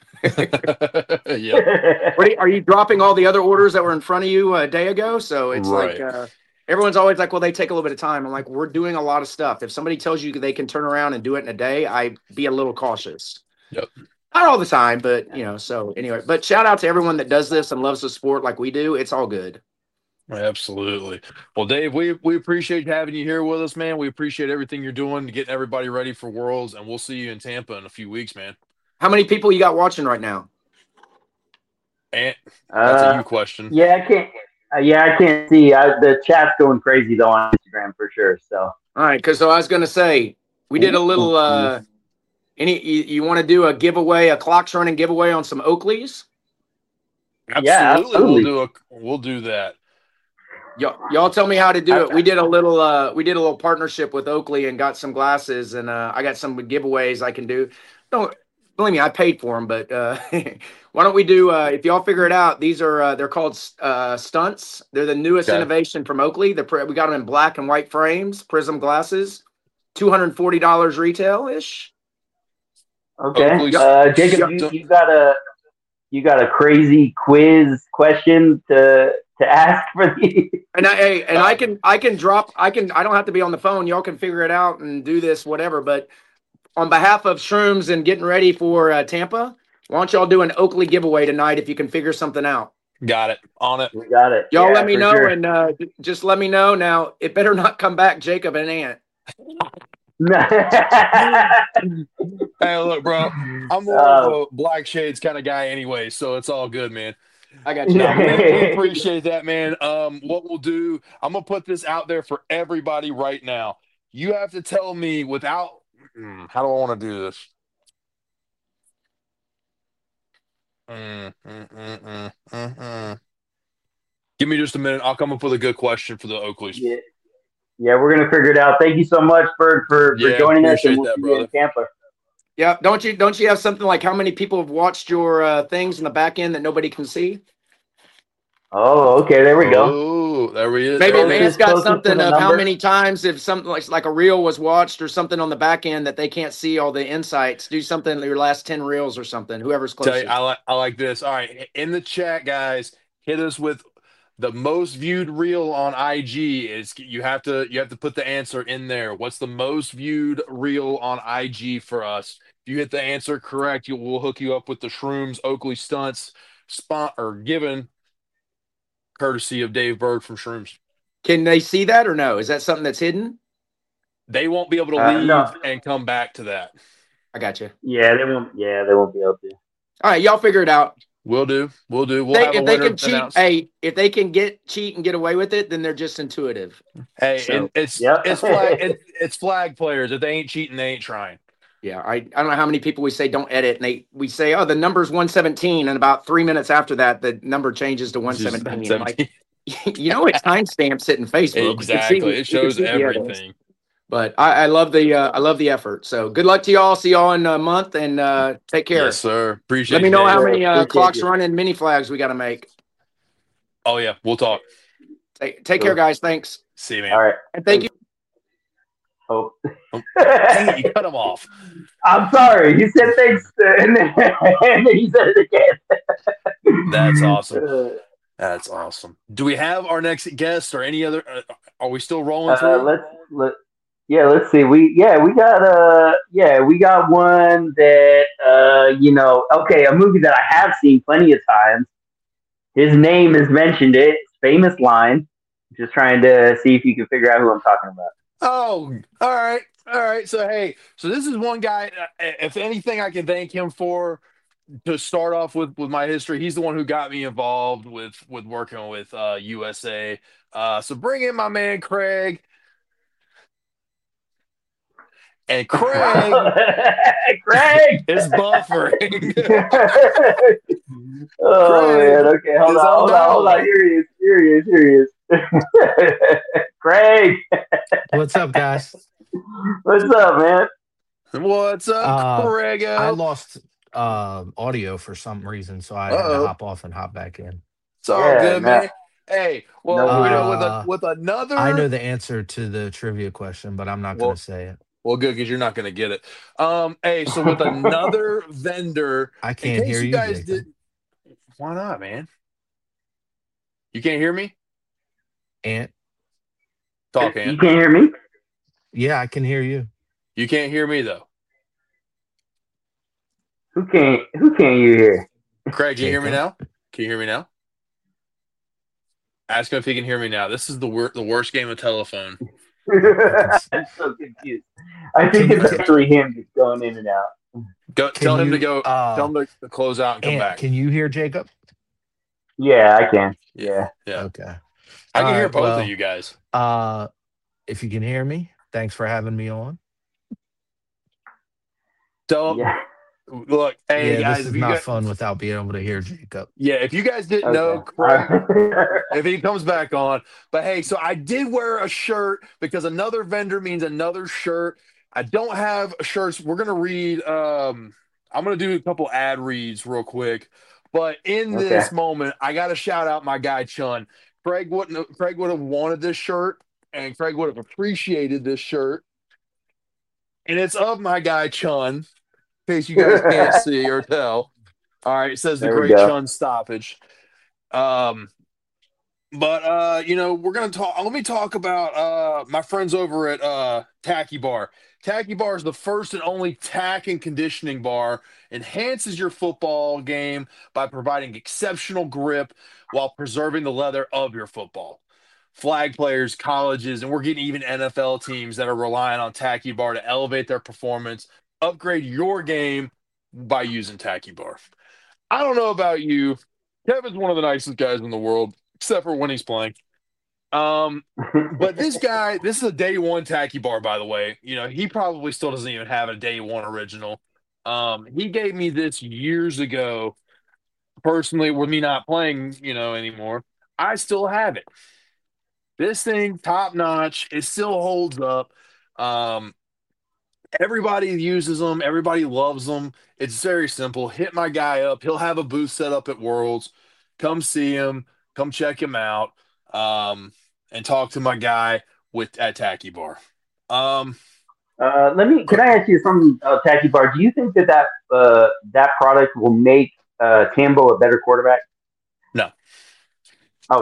Yeah. What are, you, are you dropping all the other orders that were in front of you a day ago? So it's Right. like, uh, everyone's always like, well, they take a little bit of time. I'm like, we're doing a lot of stuff. If somebody tells you they can turn around and do it in a day, I be a little cautious. Yep. Not all the time, but you know, so anyway, but shout out to everyone that does this and loves the sport like we do. It's all good. Absolutely. Well, Dave, we we appreciate having you here with us, man. We appreciate everything you're doing to getting everybody ready for Worlds, and we'll see you in Tampa in a few weeks, man. How many people you got watching right now? And that's a Uh, you question. yeah, I can't. Uh, yeah, I can't see. I, the chat's going crazy though on Instagram for sure. So All right, because so I was going to say we did a little. uh Any you, you want to do a giveaway, a clocks running giveaway on some Oakleys? Absolutely, Yeah, absolutely. we'll do a we'll do that. Y'all, y'all tell me how to do it. We did a little uh we did a little partnership with Oakley and got some glasses, and uh I got some giveaways I can do. Don't believe me, I paid for them, but uh why don't we do uh if y'all figure it out, these are uh they're called uh stunts. They're the newest Okay. innovation from Oakley. The we got them in black and white frames, prism glasses, two hundred forty dollars retail ish. okay, Oakley's- uh, Jacob, you, you got a you got a crazy quiz question to to ask for the. And I hey, and I can I can drop I can I don't have to be on the phone. Y'all can figure it out and do this whatever. But on behalf of Shrooms and getting ready for uh, Tampa, why don't y'all do an Oakley giveaway tonight if you can figure something out? Got it. On it. We got it. Y'all Yeah, let me for know sure. and uh, just let me know. Now it better not come back, Jacob and Ant. Hey, look, bro. I'm more Uh, of a black shades kind of guy anyway, so it's all good, man. I got you. No, we, we appreciate that, man. Um, what we'll do, I'm gonna put this out there for everybody right now. You have to tell me without. Hmm, how do I want to do this? Mm, mm, mm, mm, mm, mm. Give me just a minute. I'll come up with a good question for the Oakleys. yeah, yeah, we're gonna figure it out. Thank you so much, Bird, for, for Yeah, joining us, appreciate and we'll that, see you in brother. Tampa. Yeah, don't you don't you have something like how many people have watched your uh, things in the back end that nobody can see? Oh, okay, there we go. Oh, there we is. Maybe There we Man's is. got closest to something the of how number. many times if something like like a reel was watched or something on the back end that they can't see all the insights. Do something your last ten reels or something. Whoever's Tell closest. you, I like I like this. All right, in the chat, guys, hit us with The most viewed reel on I G is you have to you have to put the answer in there. What's the most viewed reel on I G for us? If you hit the answer correct, you will hook you up with the Shrooms Oakley Stunts spot or given courtesy of Dave Berg from Shrooms. Can they see that or no? Is that something that's hidden? They won't be able to Uh, leave no. and come back to that. I got you. Yeah, they won't. Yeah, they won't be able to. All right, y'all figure it out. We'll do. We'll do. We'll They, have a if they winner can cheat, announced. hey, if they can get cheat and get away with it, then they're just intuitive. Hey, So, and it's yep. it's flag it's, it's flag players. If they ain't cheating, they ain't trying. Yeah, I, I don't know how many people we say don't edit, and they we say, oh, the number's one seventeen, and about three minutes after that, the number changes to one seventeen. I'm like, you know, it's timestamps hitting Facebook. We can see- Exactly. we It can shows see the edits. everything. But I, I love the uh, I love the effort. So good luck to y'all. See y'all in a month, and uh, take care. Yes, sir. Appreciate Let me you, know Dave. how many uh, Appreciate clocks you. running mini flags we got to make. Oh yeah, we'll talk. Take, take Cool. care, guys. Thanks, See you, man. All right. and thank you. Oh. Dang it, you cut him off. I'm sorry. He said thanks, uh, and then, and then he said it again. That's awesome. Uh, That's awesome. Do we have our next guest or any other? Uh, are we still rolling Uh, through? let's let yeah, let's see. We yeah, we got uh yeah, we got one that uh you know, okay, a movie that I have seen plenty of times. His name is mentioned it. Famous line. Just trying to see if you can figure out who I'm talking about. Oh, all right, all right. So hey, so this is one guy. uh, If anything, I can thank him for to start off with with my history. He's the one who got me involved with with working with uh, U S A. Uh, so bring in my man Craig. And Craig Craig. is buffering. Oh Craig man, okay, hold is on, on hold on, hold on. dial-up. Here he is, here he is, here he is. Craig, What's up, guys? what's up, man? What's up, Uh, Craig? I lost uh, audio for some reason, so I had Uh-oh. to hop off and hop back in. It's all Yeah, good, no- man. Hey, well, no you know, worries. with a Uh, with another, I know the answer to the trivia question, but I'm not Well- going to say it. well, good because you're not going to get it. Um, hey, so with another vendor, I in can't case hear you you, guys Jacob. did, why not, man? You can't hear me? Ant? Talk, You Ant. can't hear me? Yeah, I can hear you. You can't hear me though. Who can't? Who can't you hear? Craig, can you hear me Jacob? now? Can you hear me now? Ask him if he can hear me now. This is the wor- the worst game of telephone. I'm so confused. I think Can it's you- actually him just going in and out. Go, Can tell him to you, go. uh, tell him to close out and come Ant, back. can you hear Jacob? Yeah, I can. Yeah. Yeah, Okay. I can All hear right, both well, of you guys. Uh, if you can hear me, thanks for having me on. Tell Yeah. look, hey yeah, guys, this is if you not guys, fun without being able to hear Jacob. yeah, if you guys didn't know, Okay. Craig, Alright. if he comes back on. But hey, so I did wear a shirt because another vendor means another shirt. I don't have shirts. We're gonna read. Um, I'm gonna do a couple ad reads real quick. But in Okay. this moment, I got to shout out my guy Chun. Craig wouldn't. Craig would have wanted this shirt, and Craig would have appreciated this shirt. And it's of my guy Chun. In case you guys can't see or tell. All right, it says the There we Great go. Chun stoppage. Um. But uh, you know, we're gonna talk. Let me talk about uh my friends over at uh Tacky Bar. Tacky Bar is the first and only tack and conditioning bar. Enhances your football game by providing exceptional grip while preserving the leather of your football. Flag players, colleges, and we're getting even N F L teams that are relying on Tacky Bar to elevate their performance, upgrade your game by using Tacky Bar. I don't know about you. Kevin's one of the nicest guys in the world, except for when he's playing. Um, but this guy, this is a day one Tacky Bar, by the way. You know, he probably still doesn't even have a day one original. Um, he gave me this years ago, personally, with me not playing, you know, anymore. I still have it. This thing, top notch. It still holds up. Um, everybody uses them. Everybody loves them. It's very simple. Hit my guy up. He'll have a booth set up at Worlds. Come see him. Come check him out. Um, and talk to my guy with at Tacky Bar. Um, Uh, let me. Can I ask you something, uh, Tacky Bar? Do you think that that uh, that product will make uh, Tambo a better quarterback? No. Okay. No.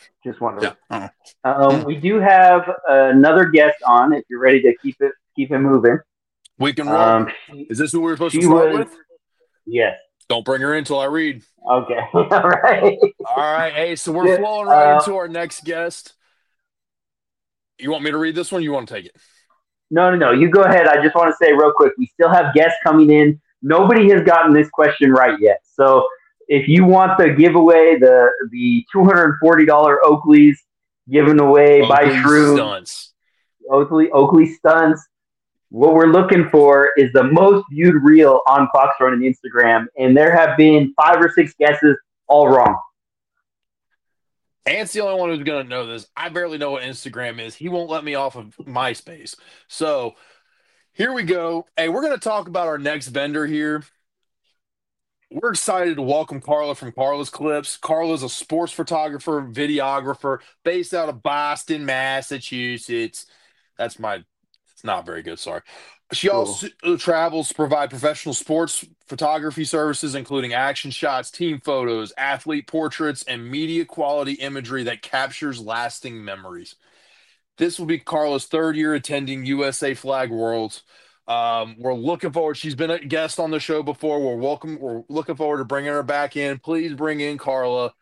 Just wondering. Yeah. Um, we do have another guest on. If you're ready to keep it keep it moving, We can roll. um, she, Is this who we're supposed she to start was with? yes. Don't bring her in until I read. Okay, all right. All right. Hey, so we're Yeah, flowing right uh, into our next guest. You want me to read this one? You want to take it? No, no, no. You go ahead. I just want to say real quick, we still have guests coming in. Nobody has gotten this question right yet. So if you want the giveaway, the the two hundred forty dollars Oakleys given away by Oakley Shroom, Stunts. Oakley, Oakley Stunts, what we're looking for is the most viewed reel on Clocks Running Instagram. And there have been five or six guesses all wrong. Ant's the only one who's going to know this. I barely know what Instagram is. He won't let me off of MySpace. So here we go. Hey, we're going to talk about our next vendor here. We're excited to welcome Carla from Carla's Clips. Carla's a sports photographer, videographer based out of Boston, Massachusetts. That's my, it's not very good, sorry. She Cool. also travels to provide professional sports photography services, including action shots, team photos, athlete portraits, and media quality imagery that captures lasting memories. This will be Carla's third year attending U S A Flag Worlds. Um, we're looking forward. She's been a guest on the show before. We're welcome. We're looking forward to bringing her back in. Please bring in Carla.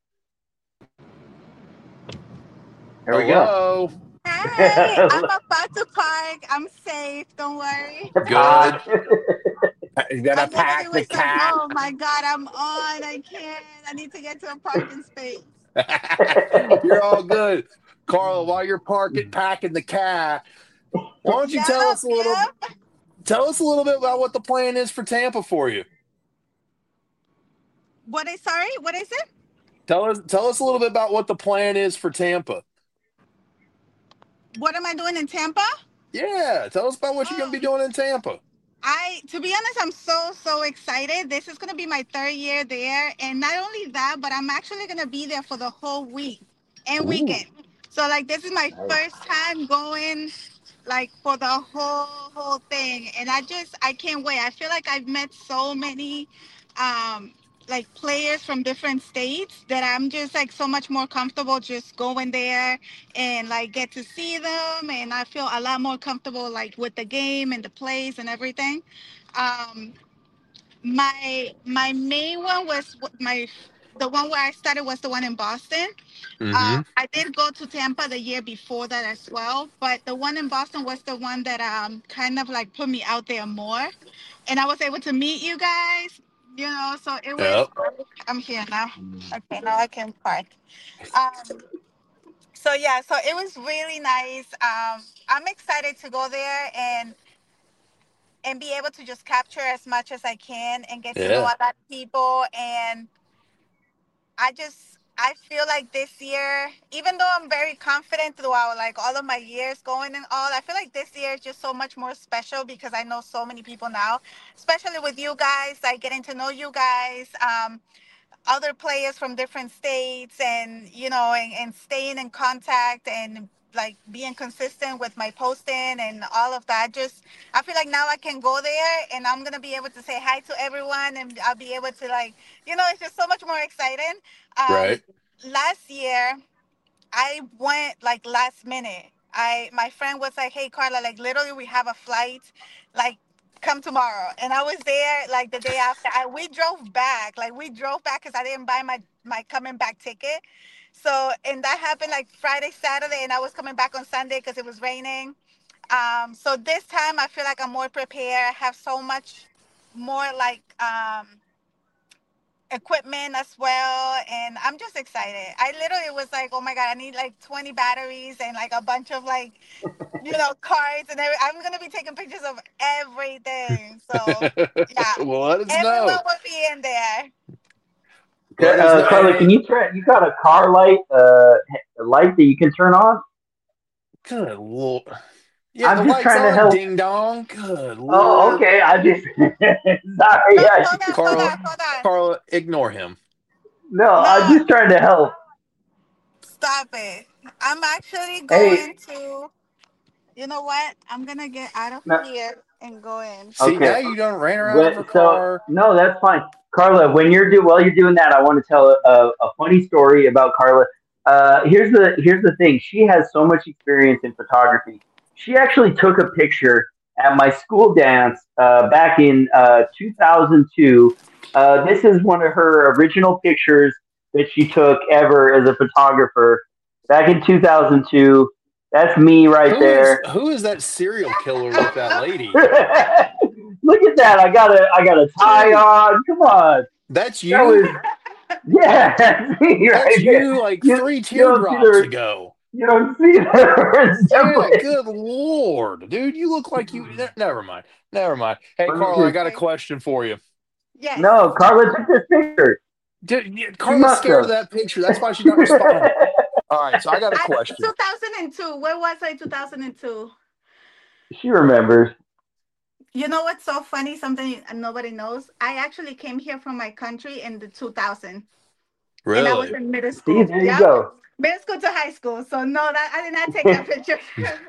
There we go. Hello. Hi, I'm about to park. I'm safe. Don't worry. Good. You gotta I pack literally the was like, cat. oh my God, I'm on. I can't. I need to get to a parking space. You're all good, Carla. While you're parking, packing the cat, why don't you Yep, tell us a little? yep. Tell us a little bit about what the plan is for Tampa for you. What is sorry? What is it? Tell us. Tell us a little bit about what the plan is for Tampa. What am I doing in Tampa? Yeah, tell us about what you're gonna be doing in Tampa. I, to be honest, I'm so, so excited. This is going to be my third year there. And not only that, but I'm actually going to be there for the whole week and Ooh. weekend. So, like, this is my Nice. first time going, like, for the whole, whole thing. And I just, I can't wait. I feel like I've met so many, um, like, players from different states that I'm just, like, so much more comfortable just going there and, like, get to see them. And I feel a lot more comfortable, like, with the game and the plays and everything. Um, my my main one was my the one where I started was the one in Boston. Mm-hmm. Um, I did go to Tampa the year before that as well, but the one in Boston was the one that um kind of like put me out there more, and I was able to meet you guys. You know, so it was. Yep. I'm here now. Okay, now I can park. Um, so yeah, so it was really nice. Um, I'm excited to go there and and be able to just capture as much as I can and get to know Yeah. a lot of people. And I just, I feel like this year, even though I'm very confident throughout like all of my years going and all, I feel like this year is just so much more special because I know so many people now, especially with you guys, like getting to know you guys, um, other players from different states, and you know, and, and staying in contact and like being consistent with my posting and all of that. Just I feel like now I can go there and I'm gonna be able to say hi to everyone, and I'll be able to like, you know, it's just so much more exciting. Um, Right. Last year I went like last minute. I my friend was like, "Hey Carla, like literally we have a flight, like come tomorrow." And I was there like the day after. I we drove back, like we drove back because I didn't buy my my coming back ticket. So and that happened like Friday, Saturday, and I was coming back on Sunday because it was raining. Um, so this time I feel like I'm more prepared. I have so much more like um equipment as well, and I'm just excited. I literally was like, oh my God, I need like twenty batteries and like a bunch of like, you know, cards and everything. I'm gonna be taking pictures of everything. So yeah, Well, let us everyone know. will be in there. Let us Uh, know. Carla, can you turn? You got a car light, uh, a light that you can turn on? Good Lord. Yeah, I'm the just light's trying to on, help. ding dong. Good Oh, Lord. okay. I just sorry. No, I hold on, hold Carla, on, hold on. Carla, ignore him. no, I'm No, just trying to help. stop it. I'm actually Hey, going to. You know what? I'm gonna get out of no, here and go in. See, now okay. you done ran her out What, of her so car. no, that's fine. Carla, when you're do while you're doing that, I want to tell a, a funny story about Carla. uh, here's the here's the thing. She has so much experience in photography. She actually took a picture at my school dance uh, back in uh, two thousand two. Uh, this is one of her original pictures that she took ever as a photographer back in two thousand two. That's me right Who there. is, who is that serial killer with that lady? Look at that! I got a I got a tie on. Come on, That's you. that was yeah. That's me right That's there. you like You- three you don't see teardrops the- ago. You don't see the Yeah, resemblance. good lord, dude, you look like you. ne- Never mind, never mind. Hey, Let me Carla, I just- got a question for you. Yes. No, Carla took this picture. Dude, yeah, She Carla's must scared of have. that picture. That's why she's not responding. All right, so I got a I, question. two thousand two. Where was I? two thousand two. She remembers. You know what's so funny? Something nobody knows. I actually came here from my country in the two thousand, and I was Really? in middle See, school. there you Yeah, go. middle school to high school. So no, that I did not take that picture.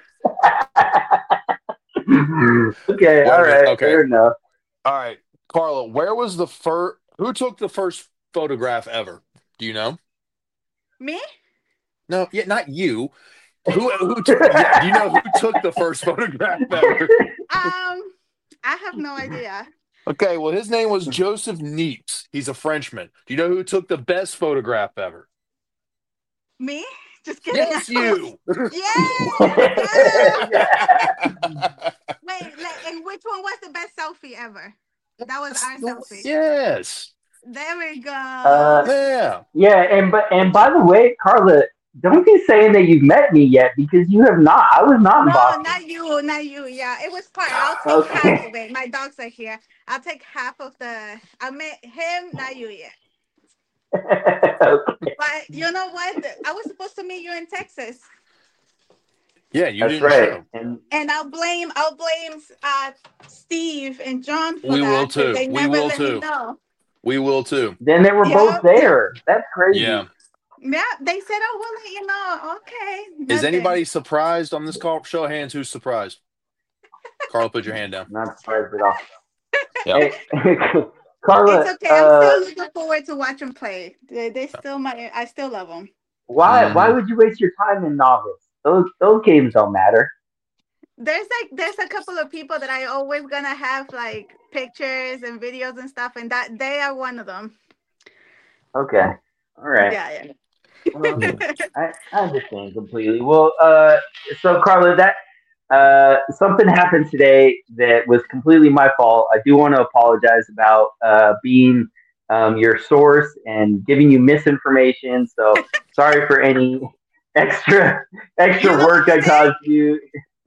Okay, Wait a all minute, right, okay. fair enough. All right, Carla, where was the first? Who took the first photograph ever? Do you know? Me? No, yeah, not you. Who? Who? Took, yeah, do you know who took the first photograph ever? Um, I have no idea. Okay, well, his name was Joseph Niepce. He's a Frenchman. Do you know who took the best photograph ever? Me? Just kidding. Yes, you. Yeah. Wait, like, and which one was the best selfie ever? That was our selfie. Yes. There we go. Uh, Yeah. Yeah, and but and by the way, Carla, don't be saying that you've met me yet because you have not. I was not in no, Boston. not you, not you. Yeah, it was part. I'll take Okay. half of it. My dogs are here. I'll take half of the. I met him, not you yet. Okay. But you know what? I was supposed to meet you in Texas, Yeah, you That's didn't right. show. And and I'll blame I'll blame uh, Steve and John for We that. will 'cause too. They We never will let too. me know. We will too. then they were Yeah. both there. That's crazy. Yeah. Yeah, they said, "Oh, we'll let you know." Okay. Is nothing. anybody surprised on this call? Show of hands. Who's surprised? Carl, put your hand down. Not surprised at all. Yeah. Hey, Carla, It's okay. I'm uh, still looking forward to watch them play. They, they still my. I still love them. why Mhm. why would you waste your time in novice? Those those games don't matter. There's like there's a couple of people that I always gonna have like pictures and videos and stuff, and that they are one of them. Okay. All right. Yeah, yeah. Well, I, I understand completely. Well, uh, so Carla, that uh, something happened today that was completely my fault. I do want to apologize about uh, being um, your source and giving you misinformation. So sorry for any extra extra You know work what I he did? caused you.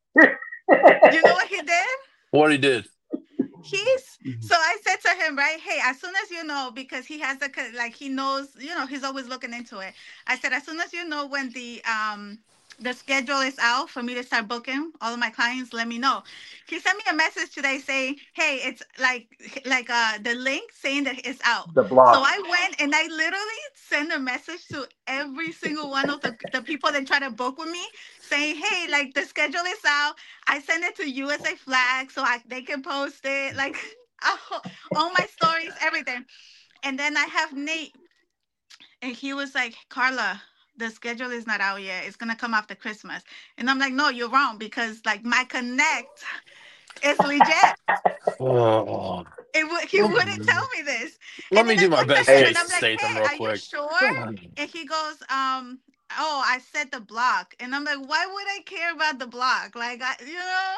You know what he did? What he did? He's so I said to him, right? Hey, as soon as you know, because he has the co- like he knows, you know, he's always looking into it. I said, as soon as you know when the um the schedule is out for me to start booking all of my clients, let me know. He sent me a message today saying, hey, it's like like uh the link saying that it's out. The blog. So I went and I literally sent a message to every single one of the, the people that try to book with me saying, hey, like the schedule is out. I send it to U S A Flag so I, they can post it, like all my stories, everything. And then I have Nate, and he was like, Carla, the schedule is not out yet. It's going to come after Christmas. And I'm like, no, you're wrong, because like my connect is legit. Oh. It w- he wouldn't tell me this. Let And me then do I my looked at best him Jason and I'm like, Statham hey, real are you quick. sure? And he goes, um, oh, I set the block. And I'm like, why would I care about the block? Like, I, you know,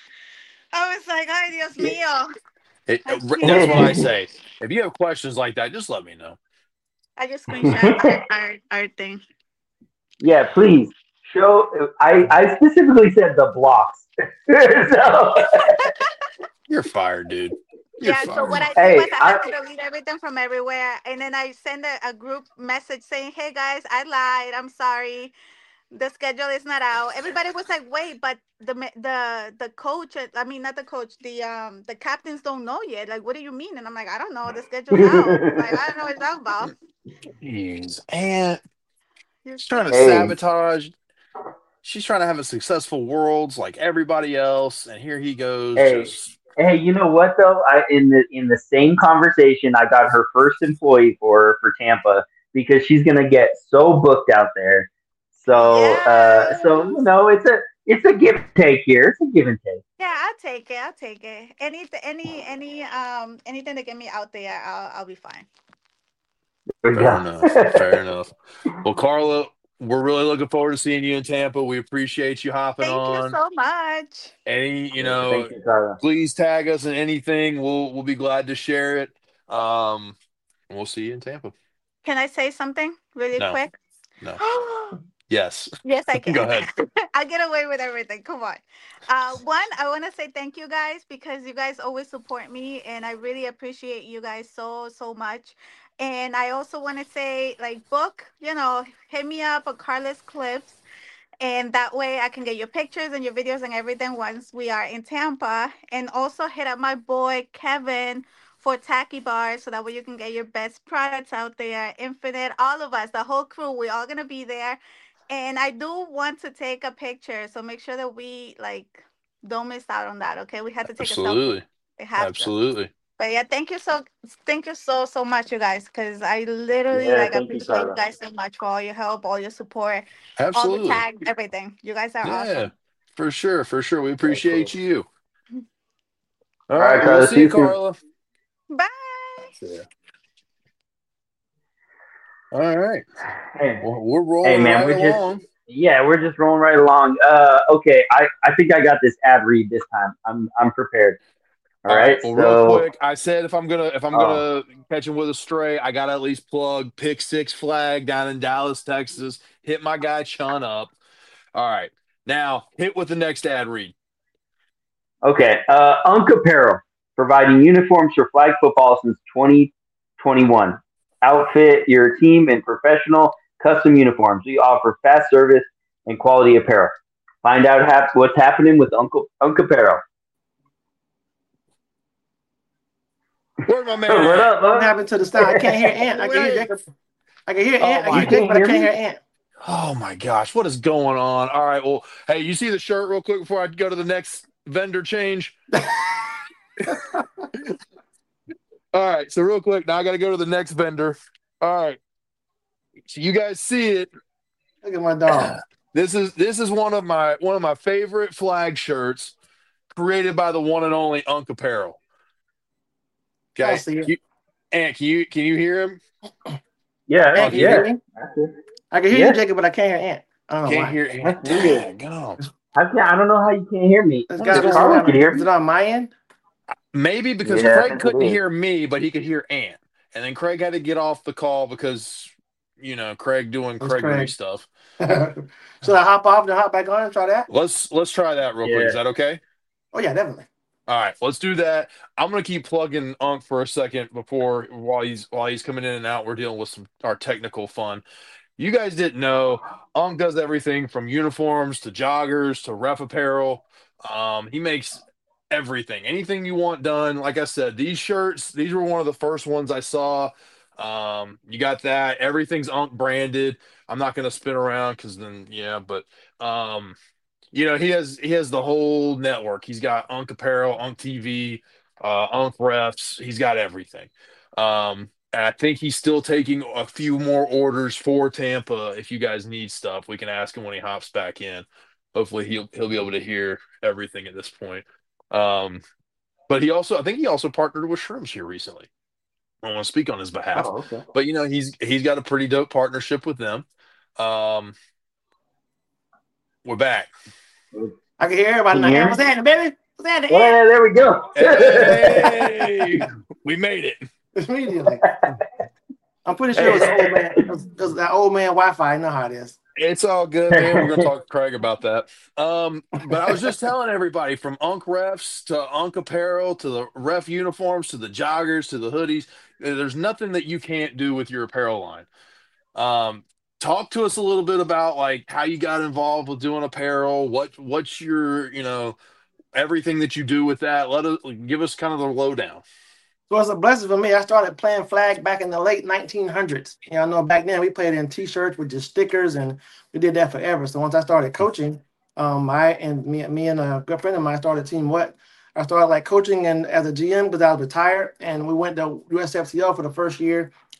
I was like, ay, Dios mío. It, I that's what I say. If you have questions like that, just let me know. I just screenshot our, our, our thing. Yeah, please show. I I specifically said the blocks. So, You're fired, dude. You're Yeah, fired. so what I did Hey, was I had I- to delete everything from everywhere. And then I send a, a group message saying, hey, guys, I lied. I'm sorry. The schedule is not out. Everybody was like, wait, but the ma- the the coach, I mean, not the coach, the um the captains don't know yet. Like, what do you mean? And I'm like, I don't know. The schedule's out. Like, I don't know what you're talking about. Jeez. And You're she's trying to kidding. Hey. sabotage. She's trying to have a successful worlds like everybody else, and here he goes. Hey. Just Hey, you know what though? I in the in the same conversation, I got her first employee for for Tampa, because she's gonna get so booked out there. So, uh, so you Yes. know, it's a it's a give and take here. It's a give and take. Yeah, I'll take it. I'll take it. Any, any, any, um, anything to get me out there, I'll, I'll be fine. There we Fair go. enough. Fair enough. Well, Carla, we're really looking forward to seeing you in Tampa. We appreciate you hopping Thank you on. so much. Any, you Yeah, know, thank you, Carla. please tag us in anything. We'll we'll be glad to share it. Um, we'll see you in Tampa. Can I say something really No, quick? no. Yes. Yes, I Go can. ahead. I get away with everything. Come on. Uh, one, I want to say thank you guys because you guys always support me, and I really appreciate you guys so so much. And I also want to say, like, book, you know, hit me up at Carlos Clips, and that way I can get your pictures and your videos and everything once we are in Tampa. And also hit up my boy Kevin for Tacky Bar so that way you can get your best products out there. Infinite, all of us, the whole crew, we all gonna be there. And I do want to take a picture, so make sure that we like don't miss out on that. Okay, we have to take a selfie. Absolutely. We have to. Absolutely. But yeah, thank you so thank you so so much, you guys, because I literally Yeah, like thank you, appreciate you Carla. guys so much for all your help, all your support, all the Absolutely. tags, everything. You guys are Yeah, awesome. for sure. For sure. We Very appreciate cool. you. All All right, right. Well, we'll Carla. see See you, you soon. Carla. Bye. See ya. All right. Hey, Well, we're hey, rolling man, right we're just along. yeah, we're just rolling right along. Uh, okay, I I think I got this ad read this time. I'm I'm prepared. All All right. right, Well, real so quick, I said if I'm gonna if I'm oh, gonna catch him with a stray, I gotta at least plug Pick Six Flag down in Dallas, Texas. Hit my guy Chun up. All right. Now hit with the next ad read. okay. Uh, Unk Apparel, providing uniforms for flag football since twenty twenty-one. Outfit your team in professional custom uniforms. We offer fast service and quality apparel. Find out hap- what's happening with Uncle Unk Apparel. Where's my man What at? up, What Unk? happened to the sound? I can't hear Ant. I can hear Wait. Jacob. I can hear Oh Ant. I can my hear Jacob, but I hear can't me? hear Ant. Oh my gosh, what is going on? All right, well, hey, you see the shirt real quick before I go to the next vendor change? All right, so real quick, now I got to go to the next vendor. All right, so you guys see it. Look at my dog. This is this is one of my one of my favorite flag shirts, created by the one and only Unk Apparel. I Okay, see it. you, Ant, can you can you hear him? Yeah, Ant, can you Okay, hear yeah. me? That's it. I can hear you, Yeah, Jacob, but I can't hear Ant. I don't know can't why. hear Ant. that's weird. Daggone. I can't. I don't know how you can't hear me. It's What is got to be If some going Carla on? kind can of. hear Is me. it on my end? Maybe because Yeah, I Craig think it couldn't is. hear me, but he could hear Ant, and then Craig had to get off the call because you know Craig doing It's Craigery Craig. stuff. Should I hop off and hop back on and try that? Let's let's try that real quick. Yeah. Is that okay? Oh yeah, definitely. All right, let's do that. I'm gonna keep plugging Unk for a second before while he's while he's coming in and out. We're dealing with some our technical fun. You guys didn't know Unk does everything from uniforms to joggers to ref apparel. Um, he makes everything, anything you want done. Like I said, these shirts, these were one of the first ones I saw. Um, you got that. Everything's Unk branded. I'm not gonna spin around because then yeah, but um, you know he has he has the whole network. He's got Unk Apparel, Unk T V, uh, Unk Refs. He's got everything. Um, and I think he's still taking a few more orders for Tampa. If you guys need stuff, we can ask him when he hops back in. Hopefully he'll he'll be able to hear everything at this point. Um, but he also I think he also partnered with Shrooms here recently. I don't want to speak on his behalf, Oh, okay. but you know he's he's got a pretty dope partnership with them. Um, we're back. I can hear everybody Can now. you hear Ant, me? what's happening, baby? What's happening, Ant? Yeah, there we go. Hey, we made it. Immediately. I'm pretty sure it was an old man. It was, it was that old man Wi-Fi. I know how it is. It's all good, man. We're gonna talk to Craig about that. Um, but I was just telling everybody from Unk Refs to Unk Apparel to the ref uniforms to the joggers to the hoodies. There's nothing that you can't do with your apparel line. Um, talk to us a little bit about like how you got involved with doing apparel. What what's your you know everything that you do with that? Let us give us kind of the lowdown. So it's a blessing for me. I started playing flag back in the late nineteen hundreds. You know, I know back then we played in T-shirts with just stickers, and we did that forever. So once I started coaching, um, I and me, me and a good friend of mine started Team What. I started like coaching and as a G M because I was retired, and we went to U S F C L for the first year.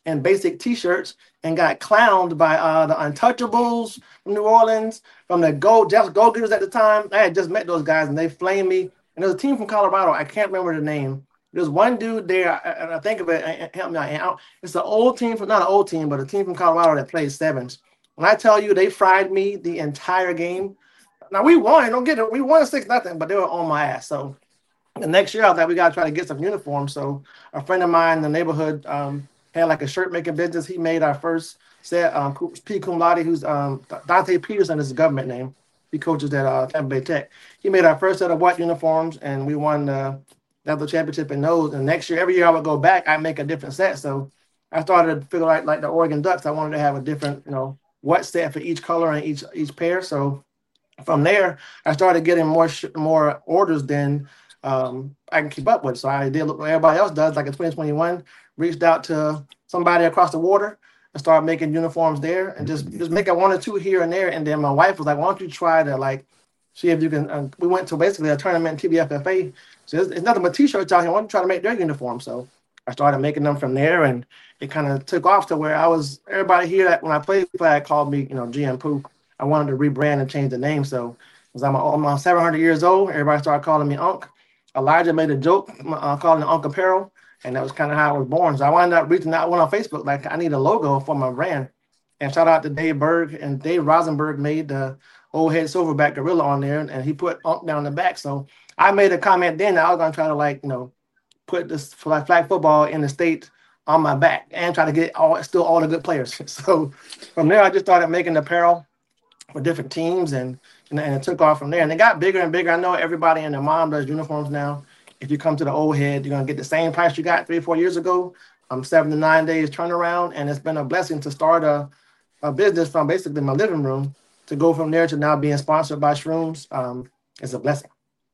and basic T-shirts and got clowned by uh, the Untouchables from New Orleans, from the Go Just Go Getters at the time. I had just met those guys, and they flamed me. And there was a team from Colorado. I can't remember the name. There's one dude there, and I think of it. Help me out. It's an old team from not an old team, but a team from Colorado that plays sevens. When I tell you, they fried me the entire game. Now we won. Don't get it. We won six nothing, but they were on my ass. So the next year, I was like, we got to try to get some uniforms. So a friend of mine in the neighborhood um, had like a shirt making business. He made our first set. Um, P. Cum Laude, who's um, Dante Peterson is his government name. He coaches at uh, Tampa Bay Tech. He made our first set of white uniforms, and we won the national championship in those. And next year, every year I would go back, I make a different set. So I started to figure out like the Oregon Ducks. I wanted to have a different, you know, what set for each color and each each pair. So from there, I started getting more sh- more orders than um, I can keep up with. So I did what everybody else does. Like in twenty twenty-one, reached out to somebody across the water and started making uniforms there, and just just making one or two here and there. And then my wife was like, "Why don't you try to like see if you can?" Uh, we went to basically a tournament in T B F F A. So it's, it's nothing but T-shirts out here. Why don't you try to make their uniform? So I started making them from there, and it kind of took off to where I was. Everybody here that when I played flag called me, you know, G M Pooh. I wanted to rebrand and change the name. So as I'm almost seven hundred years old, everybody started calling me Unc. Elijah made a joke uh, calling it Unc Apparel, and that was kind of how I was born. So I wound up reaching out, went on Facebook, like I need a logo for my brand. And shout out to Dave Berg, and Dave Rosenberg made the old head silverback gorilla on there, and he put Unc down the back. So I made a comment then that I was going to try to like, you know, put this flag, flag football in the state on my back and try to get all still all the good players. So from there, I just started making apparel for different teams, and, and and it took off from there. And it got bigger and bigger. I know everybody and their mom does uniforms now. If you come to the old head, you're gonna get the same price you got three or four years ago. Um, seven to nine days turnaround, and it's been a blessing to start a, a business from basically my living room to go from there to now being sponsored by Shrooms. Um, it's a blessing.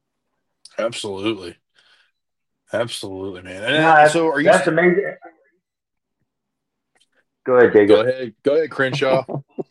Absolutely, absolutely, man. And No, so, are you? That's amazing. Go ahead, Jacob. Go ahead, go ahead, Crenshaw.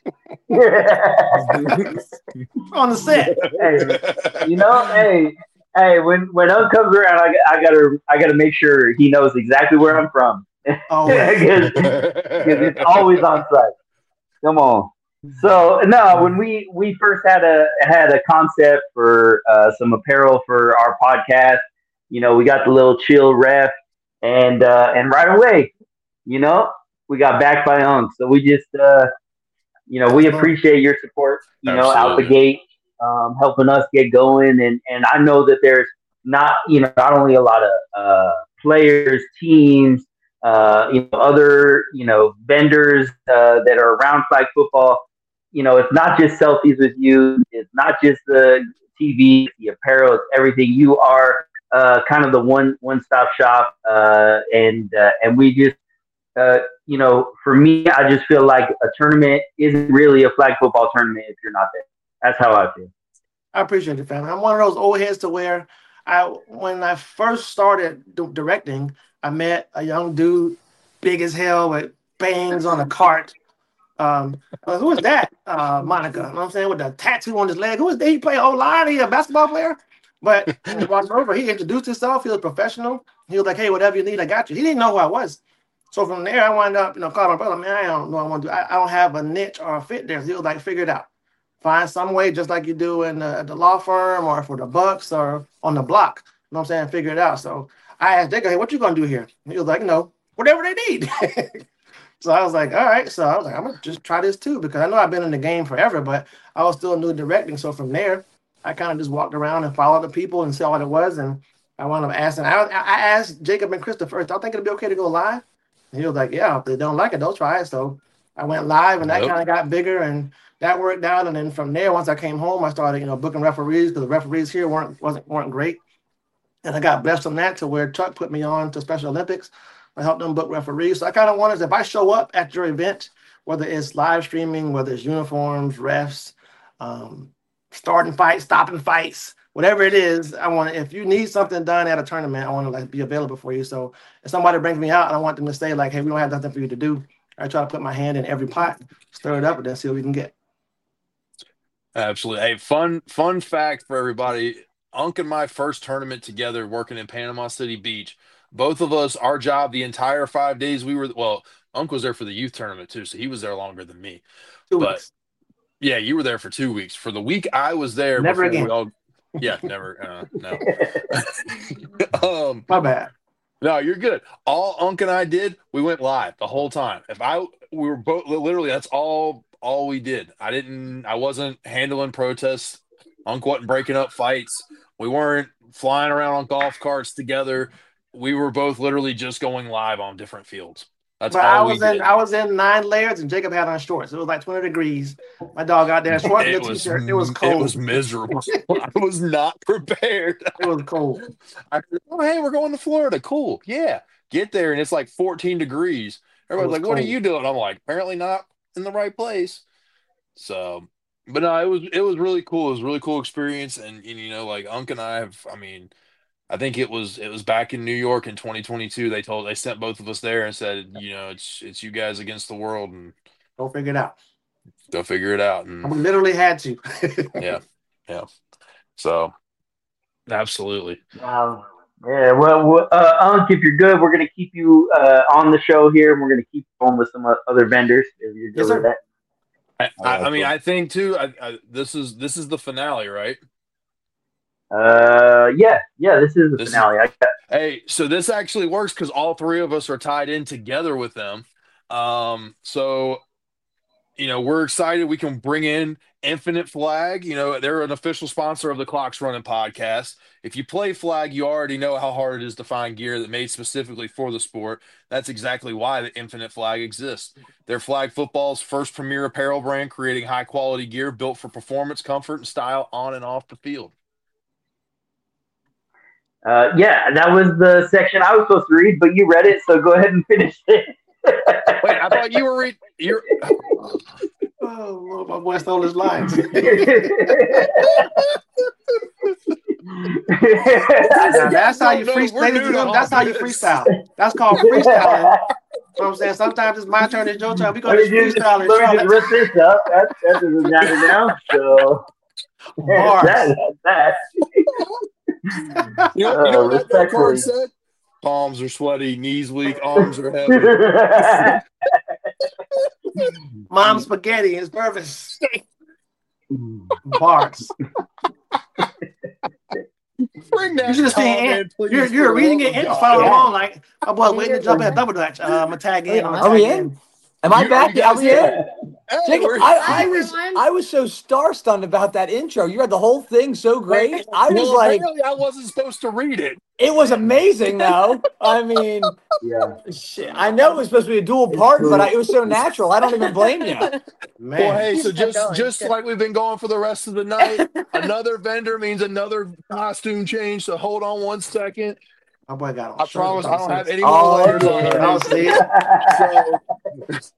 On the set. Hey, you know, hey, hey, when when Unc comes around, I, I gotta I gotta make sure he knows exactly where I'm from. Oh, because it's always on site. Come on. So no, when we we first had a had a concept for uh, some apparel for our podcast, you know, we got the little chill ref, and uh, and right away, you know, we got backed by Unc. So we just, uh, you know, we appreciate your support, you know, out the gate, um, helping us get going. And, and I know that there's not, you know, not only a lot of uh, players, teams, uh, you know, other, you know, vendors uh, that are around flag football. You know, it's not just selfies with you. It's not just the T V, the apparel, it's everything. You are uh, kind of the one, one-stop shop. Uh, and, uh, and we just, Uh, you know, for me, I just feel like a tournament isn't really a flag football tournament if you're not there. That's how I feel. I appreciate it, family. I'm one of those old heads to where I, when I first started d- directing, I met a young dude, big as hell, with bangs on a cart. Um, uh, who is that? Uh, Monica. You know what I'm saying? With the tattoo on his leg. Who is that? He play O-line? He a basketball player? But when he walked over, he introduced himself. He was professional. He was like, hey, whatever you need, I got you. He didn't know who I was. So from there, I wound up, you know, calling my brother, man, I don't know what I want to do. I, I don't have a niche or a fit there. So he was like, figure it out. Find some way, just like you do in the, the law firm or for the Bucks or on the block. You know what I'm saying? Figure it out. So I asked Jacob, hey, what you going to do here? And he was like, you know, whatever they need. So I was like, all right. So I was like, I'm going to just try this too, because I know I've been in the game forever, but I was still new directing. So from there, I kind of just walked around and followed the people and saw what it was. And I wound up asking, I, I asked Jacob and Krista first, I think it'd be okay to go live. And he was like, yeah, if they don't like it, they'll try it. So I went live, and that Yep. kind of got bigger, and that worked out. And then from there, once I came home, I started, you know, booking referees, because the referees here weren't wasn't weren't great. And I got blessed on that to where Chuck put me on to Special Olympics. I helped them book referees. So I kind of wanted, if I show up at your event, whether it's live streaming, whether it's uniforms, refs, um, starting fights, stopping fights, whatever it is, I want to, if you need something done at a tournament, I want to like be available for you. So if somebody brings me out, I want them to say like, hey, we don't have nothing for you to do. I try to put my hand in every pot, stir it up, and then see what we can get. Absolutely. Hey, fun fun fact for everybody. Unc and my first tournament together working in Panama City Beach. Both of us, our job the entire five days we were, well, Unc was there for the youth tournament too, so he was there longer than me. Two But weeks. yeah, you were there for two weeks. For the week I was there, Never before again. we all, yeah, never, uh, no. um, My bad. no, you're good. All Unc and I did, we went live the whole time. If I, we were both literally, that's all, all we did. I didn't, I wasn't handling protests. Unc wasn't breaking up fights. We weren't flying around on golf carts together. We were both literally just going live on different fields. That's But I all we was in did. I was in nine layers and Jacob had on shorts. It was like twenty degrees. My dog out there in shorts and It a was, t-shirt. It was cold. it was miserable. I was not prepared. It was cold. I said, oh, hey, we're going to Florida. Cool. Yeah. Get there, and it's like fourteen degrees. Everybody's was like, what are cold. you doing? I'm like, apparently not in the right place. So, but no, it was it was really cool. It was a really cool experience. And, and you know, like Unc and I have, I mean, I think it was it was back in New York in twenty twenty-two. They told they sent both of us there and said, you know, it's it's you guys against the world, and Go figure it out. go figure it out. We And literally had to. yeah, yeah. So, absolutely. Um, yeah, well, well, uh, Unc, if you're good, we're gonna keep you uh, on the show here, and we're gonna keep going with some o- other vendors. If you're good Yes, with sir. that. I, All I, right, I mean, cool. I think too. I, I, this is this is the finale, right? Uh, yeah, yeah, this is the This is finale. I got, Hey, so this actually works because all three of us are tied in together with them. Um, so you know, we're excited. We can bring in Infinite Flag. You know, they're an official sponsor of the Clocks Running podcast. If you play Flag, you already know how hard it is to find gear that made specifically for the sport. That's exactly why the Infinite Flag exists. They're flag football's first premier apparel brand, creating high quality gear built for performance, comfort, and style on and off the field. uh, yeah, that was the section I was supposed to read, but you read it, so go ahead and finish it. Wait, I thought you were reading. You're. Oh, Lord, my boy stole his lines. I Now, that's how you No, freestyle. we're Ladies new and to gentlemen, that's all how you this. freestyle. That's called freestyling. You know what I'm saying? Sometimes it's my turn, it's your turn. We Let go me to just, freestyle and let me just Charlotte. rip this up. That, that doesn't matter now. So Bars. that, that. You know, you Uh, know what that note card respectfully. said? Palms are sweaty, knees weak, arms are heavy. Mom spaghetti is perfect. Bars. Bring that You should have seen comment, Ant. please, You're, for you're the reading love it of and God. follow Yeah. along like my boy waiting to jump in a double dutch. Uh, I'm gonna tag in. I'm Wait, gonna are we tag in? in. Am I You- are back? you Are guys we in? in? Hey, Jacob, we're- I, Hi, I was everyone. I was so star stunned about that intro. You read the whole thing so great. I was well, like, apparently I wasn't supposed to read it. it was amazing though. I mean, Yeah. shit, I know it was supposed to be a dual It's part, but cool. I, it was so natural. I don't even blame you. Well, Man. hey, so Just kept just going. just Good. like we've been going for the rest of the night, another vendor means another costume change. So hold on one second. My boy got on I shirt promise I don't without have seats. any more Oh, layers yeah. on I don't see it. So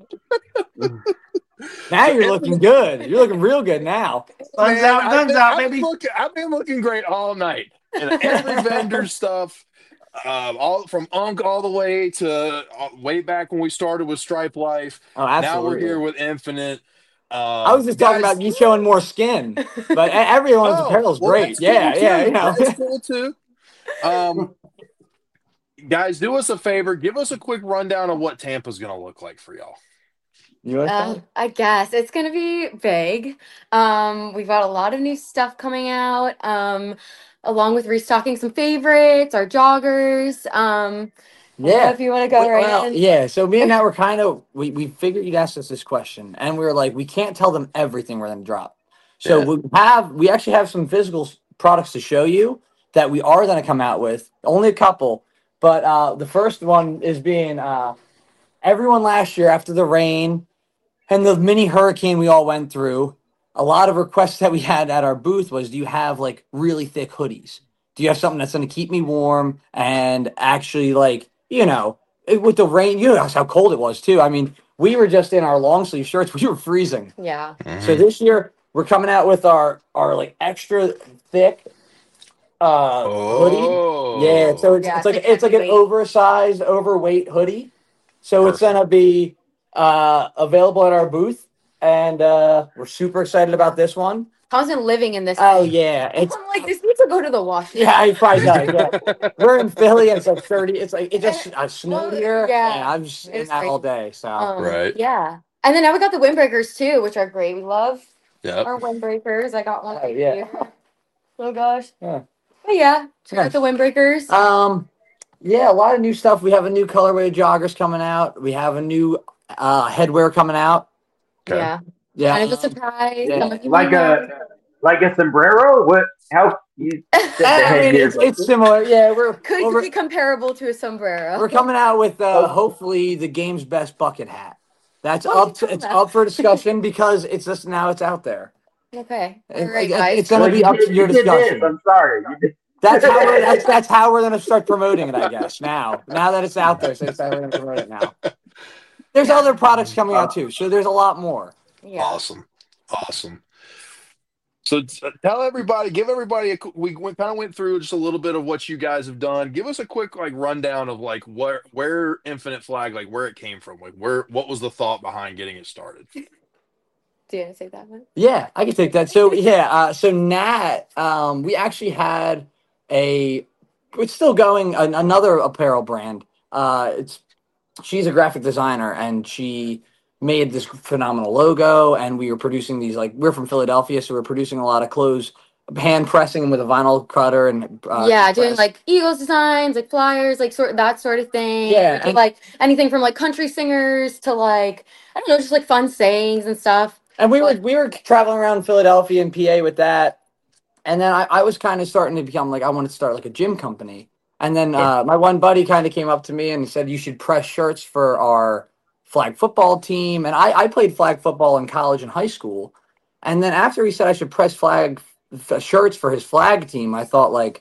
Now So you're every- looking good. You're looking real good now. Guns Man, out, I've guns been, out, I've baby. been looking, I've been looking great all night. And every vendor stuff, um, all from Unc all the way to uh, way back when we started with Stripe Life. Oh, Now we're absolutely. here with Infinite. Um, I was just talking guys- about you showing more skin, but e- everyone's Oh, apparel is well, great. that's Yeah, cool, yeah, too. you know. That's cool too. Um, guys, do us a favor. Give us a quick rundown of what Tampa's going to look like for y'all. You want Uh, I guess it's gonna be big. Um, we've got a lot of new stuff coming out. Um, along with restocking some favorites, our joggers. Um, I don't know Yeah. if you want to go We- right well, in. yeah. So me and Nat were kind of we, we figured you'd ask us this question, and we were like, we can't tell them everything we're going to drop. So Yeah. we have we actually have some physical s- products to show you that we are going to come out with. Only a couple, but uh, the first one is being uh, everyone last year after the rain and the mini hurricane we all went through. A lot of requests that we had at our booth was, do you have like really thick hoodies? Do you have something that's going to keep me warm and actually like, you know, it- with the rain, you know how cold it was too. I mean, we were just in our long sleeve shirts. We were freezing. Yeah. So this year we're coming out with our, our like extra thick uh, hoodie. Oh, Yeah. So it's, Yeah, it's like, it's it's like an heavyweight. oversized, overweight hoodie. So it's going to be uh, available at our booth. And uh, we're super excited about this one. Tom's been living in this. Oh thing. yeah, it's I'm like, this needs to go to the wash. yeah, he probably does. Yeah, we're in Philly and it's like thirty. It's like it just uh, snowed Well, here. yeah. and I'm just It in was that all crazy. day. So Um, Right. Yeah. And then now we got the windbreakers too, which are great. We love Yep. our windbreakers. I got one. Oh, right yeah. here. Oh gosh. Yeah. But yeah, so we Yeah. got the windbreakers. um, yeah, a lot of new stuff. We have a new colorway of joggers coming out. We have a new uh headwear coming out. Okay. Yeah. Yeah, Kind of a surprise. Yeah. Some of you Like might a know. like a sombrero? What? How you said the I mean, headgear, it's, it's similar. Yeah, we're Could well, we're, be comparable to a sombrero. we're coming out with uh, Oh. hopefully the game's best bucket hat. That's Why up. do you To, it's call that? up for discussion because it's just now it's out there. Okay. All It- right, it- guys. it's gonna Well, be you up did- to your you did this. discussion. I'm sorry. You did- That's how we're, that's that's how we're gonna start promoting it, I guess. Now, now that it's out there, so that's how we're gonna promote it now. There's other products coming out too, so there's a lot more. Yeah. Awesome. Awesome. So t- tell everybody, give everybody a qu- we went, kind of went through just a little bit of what you guys have done. Give us a quick like rundown of like where where Infinite Flag, like where it came from, like where what was the thought behind getting it started? Do you want to say that one? Yeah, I can take that. So yeah, uh, so Nat, um, we actually had a, it's still going an, another apparel brand. Uh, it's she's a graphic designer and she made this phenomenal logo. And we were producing these like we're from Philadelphia, so we're producing a lot of clothes, hand pressing them with a vinyl cutter and uh, yeah, doing press. like Eagles designs, like flyers, like sort that sort of thing. Yeah, Like, and- like anything from like country singers to like I don't know, just like fun sayings and stuff. And we were we were traveling around Philadelphia and P A with that, and then I, I was kind of starting to become like I wanted to start like a gym company. And then uh, my one buddy kind of came up to me and said, "You should press shirts for our flag football team." And I, I played flag football in college and high school. And then after he said I should press flag f- shirts for his flag team, I thought like,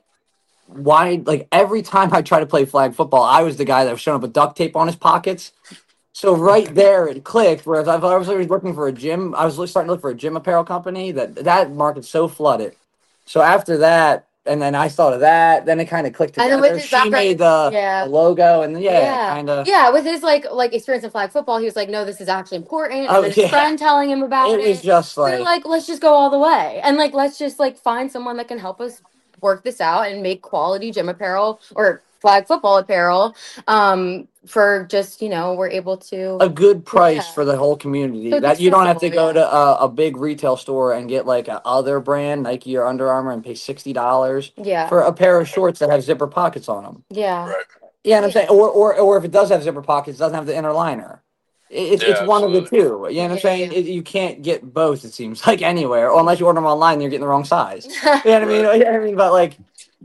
why? Like every time I try to play flag football, I was the guy that was showing up with duct tape on his pockets. So right there, it clicked. Whereas if I was always looking for a gym, I was starting to look for a gym apparel company. That that market's so flooded. So after that, and then I thought of that. Then it kind of clicked And together. then with his She background- made the, yeah. the logo, and then, yeah, Yeah. kind of. Yeah, with his like like experience in flag football, he was like, "No, this is actually important." And Oh, then his yeah. friend telling him about It it. was just We're like, like, let's just go all the way, and like, let's just like find someone that can help us work this out and make quality gym apparel or flag football apparel. Um, for just you know, we're able to. a good price Yeah. for the whole community. So That you don't have to go accessible, to a, a big retail store and get like a other brand, Nike or Under Armour, and pay sixty dollars yeah, for a pair of shorts that have zipper pockets on them. yeah, Right. Yeah, and I'm saying, or, or or if it does have zipper pockets, it doesn't have the inner liner. It, it's it's Yeah, one of the absolutely. two. You know what Yeah, I'm saying? yeah. It, you can't get both. It seems like anywhere, or unless you order them online, you're getting the wrong size. You know what I mean? You know what I mean? But like,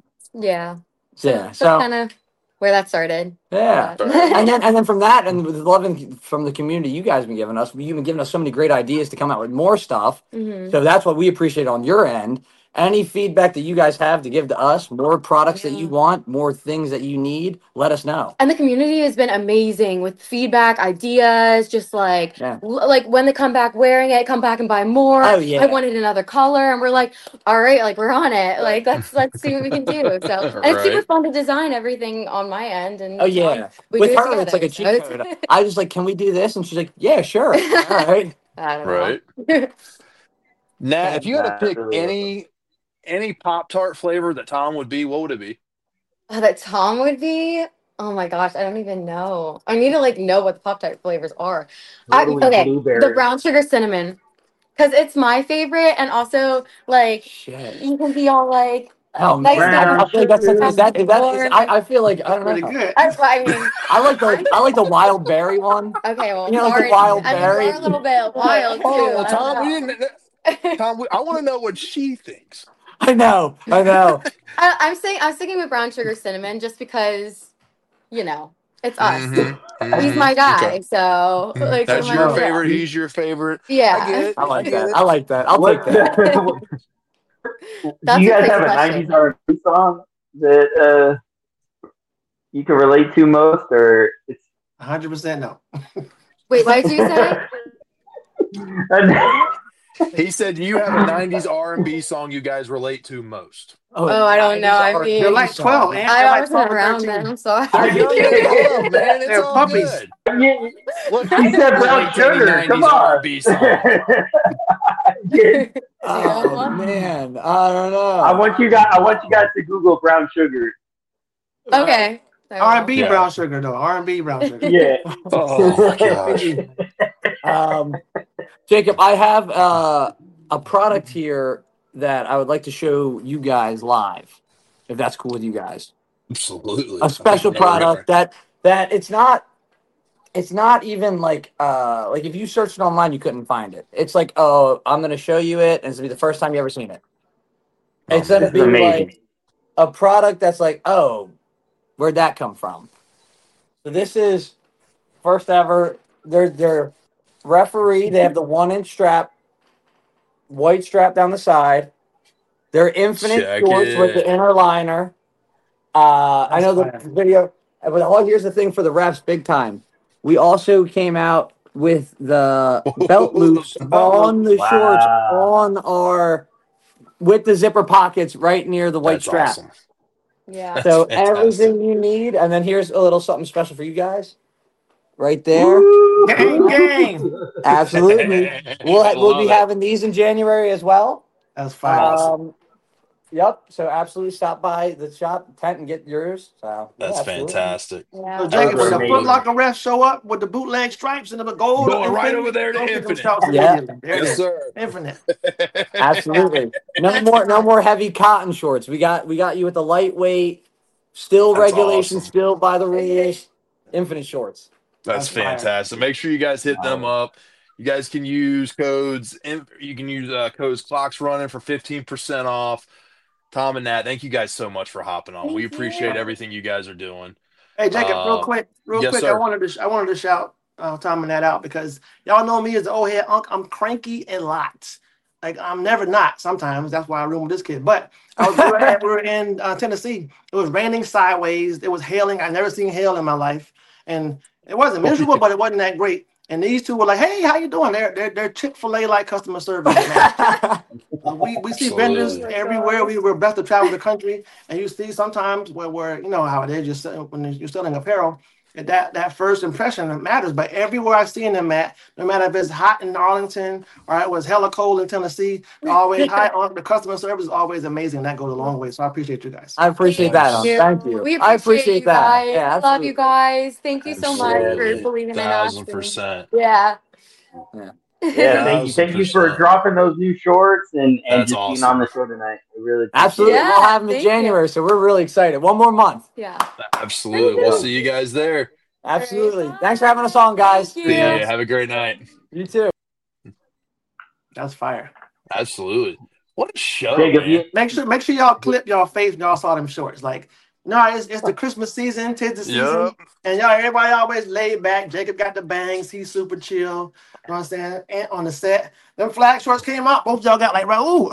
yeah. yeah. That's So kind of where that started. yeah. But- And then and then from that, and with the love and- from the community you guys have been giving us, you've been giving us so many great ideas to come out with more stuff. Mhm. So that's what we appreciate on your end. Any feedback that you guys have to give to us, more products that you Yeah. want, more things that you need, let us know. And the community has been amazing with feedback, ideas, just like Yeah. l- like when they come back wearing it, come back and buy more. Oh, yeah. I wanted another color, and we're like, all right, like we're on it. Like let's let's see what we can do. So and it's super Right. fun to design everything on my end. And Oh yeah, we with do it her it's like a cheat together, so code. it's- I was like, "Can we do this?" And she's like, "Yeah, sure." All right. I don't know. Right. Nat, if you had to pick Absolutely. any any Pop Tart flavor that Tom would be, what would it be? Oh, that Tom would be. Oh my gosh, I don't even know. I need to like know what the Pop Tart flavors are. I, Totally okay, blueberry. the brown sugar cinnamon, because it's my favorite, and also like Shit. you can be all like. Oh Nice man, to I have feel like that's, is that is that is, warm. I, I feel like I don't Pretty know. good. I, I mean, I like the I like the wild berry one. okay, well, You know, like the sorry. wild I mean, berry. we're a little bit wild too. Oh, I Tom, we don't know. didn't. Tom, we, I want to know what she thinks. I know, I know. I, I'm saying I'm sticking with brown sugar cinnamon just because, you know, it's us. Mhm, He's mhm. my guy, Okay. so like That's so your much- favorite. He's your favorite. I Yeah. get it. I like get that. it. I like that. I'll What- take that. That's Do you a guys great have a question. nineties R and B song that uh, you can relate to most, or it's one hundred percent no. Wait, what did you say? He said you have a nineties R and B song you guys relate to most. Oh, I don't know. I nineties mean- They're like twelve, man. I They're like wasn't twelve or around thirteen. then. I'm sorry. They're young and dumb, man. It's They're all puppies. good. you, Look, you said brown relate to any sugar. Come nineties R on. and B song. Oh man, I don't know. I want you guys. I want you guys to Google brown sugar. Okay. R and B Yeah. brown sugar though. R and B brown sugar. Yeah. Oh my gosh. Um, Jacob, I have uh, a product here that I would like to show you guys live, if that's cool with you guys. Absolutely. A special No product that that it's not it's not even like uh like if you searched it online you couldn't find it. It's like, oh, I'm gonna show you it and it's gonna be the first time you ever seen it. It's Oh, gonna This be is amazing. like a product that's like, oh, where'd that come from? So this is first ever. They're they're referee. They have the one inch strap, white strap down the side. They're infinite Check shorts with the it. inner liner. Uh, I That's know the fire. video, but oh, here's the thing for the refs, big time. We also came out with the belt loops Belt on the shorts Wow. on our with the zipper pockets right near the white That's strap. awesome. Yeah. That's So fantastic. everything you need, and then here's a little something special for you guys, right there. Woo! Gang, gang. Absolutely, we'll ha- we'll be Love it. having these in January as well. That's fire. Awesome. Um, yep. So absolutely stop by the shop tent and get yours. So yeah, That's absolutely. fantastic. So Yeah. Jacob, when the amazing. Foot Locker refs show up with the bootleg stripes and the gold, Going right Infinite, over there to go get them Infinite. shouts Yeah. immediately. There it Yes, is. sir. Infinite. Absolutely. No more no more heavy cotton shorts. We got we got you with the lightweight, still That's regulation, awesome. still by the rules, infinite shorts. That's That's fire. fantastic. Make sure you guys hit them up. You guys can use codes. in- You can use uh, codes Clocks Running for fifteen percent off. Tom and Nat, thank you guys so much for hopping on. We Thank appreciate you. everything you guys are doing. Hey Jacob, real Uh, quick, real yes, quick. I sir. wanted to sh- I wanted to shout uh, Tom and that out because y'all know me as the old head unk. I'm cranky and lots. Like I'm never not. Sometimes that's why I room with this kid. But I was we were, at- we were in uh, Tennessee. It was raining sideways. It was hailing. I never seen hail in my life, and it wasn't miserable, but it wasn't that great. And these two were like, "Hey, how you doing?" They're they're, they're Chick-fil-A like customer service. Man. Uh, we we see vendors Absolutely. everywhere. We were blessed to travel the country, and you see sometimes where where you know how it is. You're sell- when you're selling apparel, and that that first impression matters. But everywhere I seen them at, no matter if it's hot in Arlington or it was hella cold in Tennessee, always high on the customer service is always amazing. That goes a long way. So I appreciate you guys. I appreciate that. Thank you. Thank you. We I appreciate appreciate you that. guys. Yeah, Love absolutely. you guys. Thank you so much for Absolutely. believing in us. Thousand and- percent. Yeah. Yeah. Yeah, thank you, Thousand thank you for percent. dropping those new shorts and, and That's just being awesome. on the show tonight. I really appreciate Absolutely. Yeah, We'll have them in thank you. January, so we're really excited. One more month. Yeah. Absolutely. We'll see you guys there. Absolutely. Thanks for having us on, guys. Thank See you. ya. Have a great night. You too. That's fire. Absolutely. What a show, Jacob, man. you, Make sure make sure y'all clip y'all face when y'all saw them shorts. Like, no, it's, it's the Christmas season, tis the season. Yup. And y'all, everybody always laid back. Jacob got the bangs. He's super chill. You know what I'm saying? And on the set, them flag shorts came out. Both y'all got like, Raul.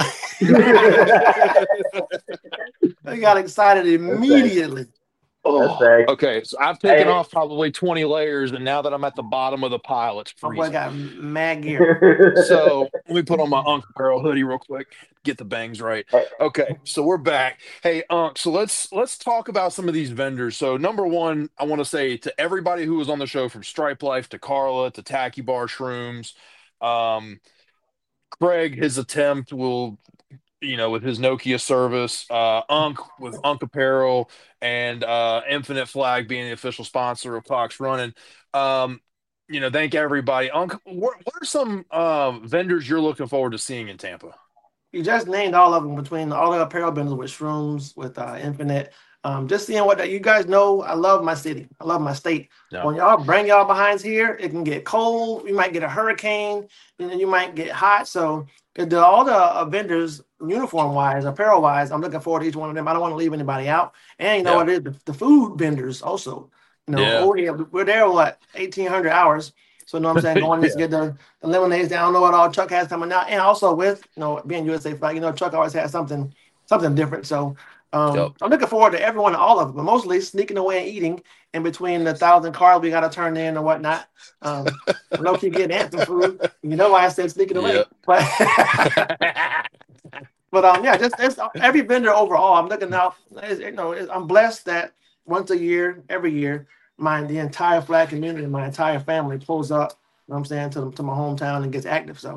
They got excited immediately. that's right. Okay, so I've taken Hey. off probably twenty layers, and now that I'm at the bottom of the pile, it's My boy freezing. got mad gear. So let me put on my Unc Apparel hoodie real quick, get the bangs right. Okay, so we're back. Hey, Unc, so let's let's talk about some of these vendors. So number one, I want to say to everybody who was on the show, from Stripe Life to Carla to Tacky Bar Shrooms, um, Craig, his attempt will, you know, with his Nokia service, uh, Unc with Unc Apparel, and uh, Infinite Flag being the official sponsor of Clocks Running. Um, you know, thank everybody. Unc, what, what are some uh, vendors you're looking forward to seeing in Tampa? You just named all of them between all the apparel vendors with Shrooms, with uh, Infinite. Um, just seeing what that you guys know. I love my city. I love my state. Yeah. When y'all bring y'all behinds here, it can get cold. You might get a hurricane, and then you might get hot. So the, all the uh, vendors, uniform wise, apparel wise, I'm looking forward to each one of them. I don't want to leave anybody out. And you know Yeah. what it is, the, the food vendors also. You know, Yeah. oh, yeah, we're there what eighteen hundred hours. So you know what I'm saying, going to Yeah. get the, the lemonades. I don't know what all Chuck has coming out, and also with you know being U S A flag, you know Chuck always has something something different. So um, Yep. I'm looking forward to everyone, all of them, but mostly sneaking away and eating in between the thousand cars we got to turn in and whatnot. Um, low key getting anthem food. You know why I said sneaking away, Yep. but. But um, yeah, just it's, every vendor overall, I'm looking out. It's, you know, it's, I'm blessed that once a year, every year, my the entire flag community, my entire family pulls up. You know what I'm saying, to to my hometown and gets active. So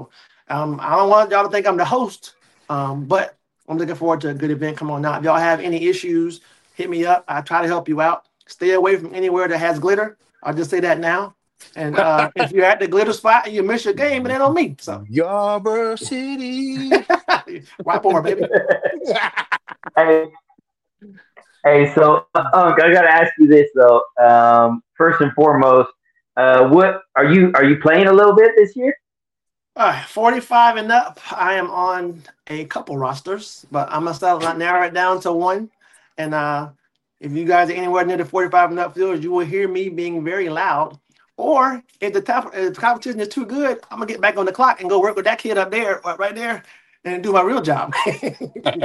Um, I don't want y'all to think I'm the host, um, but I'm looking forward to a good event. Come on now. If y'all have any issues, hit me up. I try to help you out. Stay away from anywhere that has glitter. I'll just say that now. And uh, if you're at the glitter spot and you miss your game, it ain't on me. So Yarborough City. White board, baby. Hey, hey, so uh, Unc, I gotta ask you this though. Um, first and foremost, uh, what are you are you playing a little bit this year? Uh, forty-five and up. I am on a couple rosters, but I'm gonna start not narrow it down to one. And uh, if you guys are anywhere near the forty-five and up field, you will hear me being very loud. Or if the top if the competition is too good, I'm gonna get back on the clock and go work with that kid up there, right there, and do my real job. I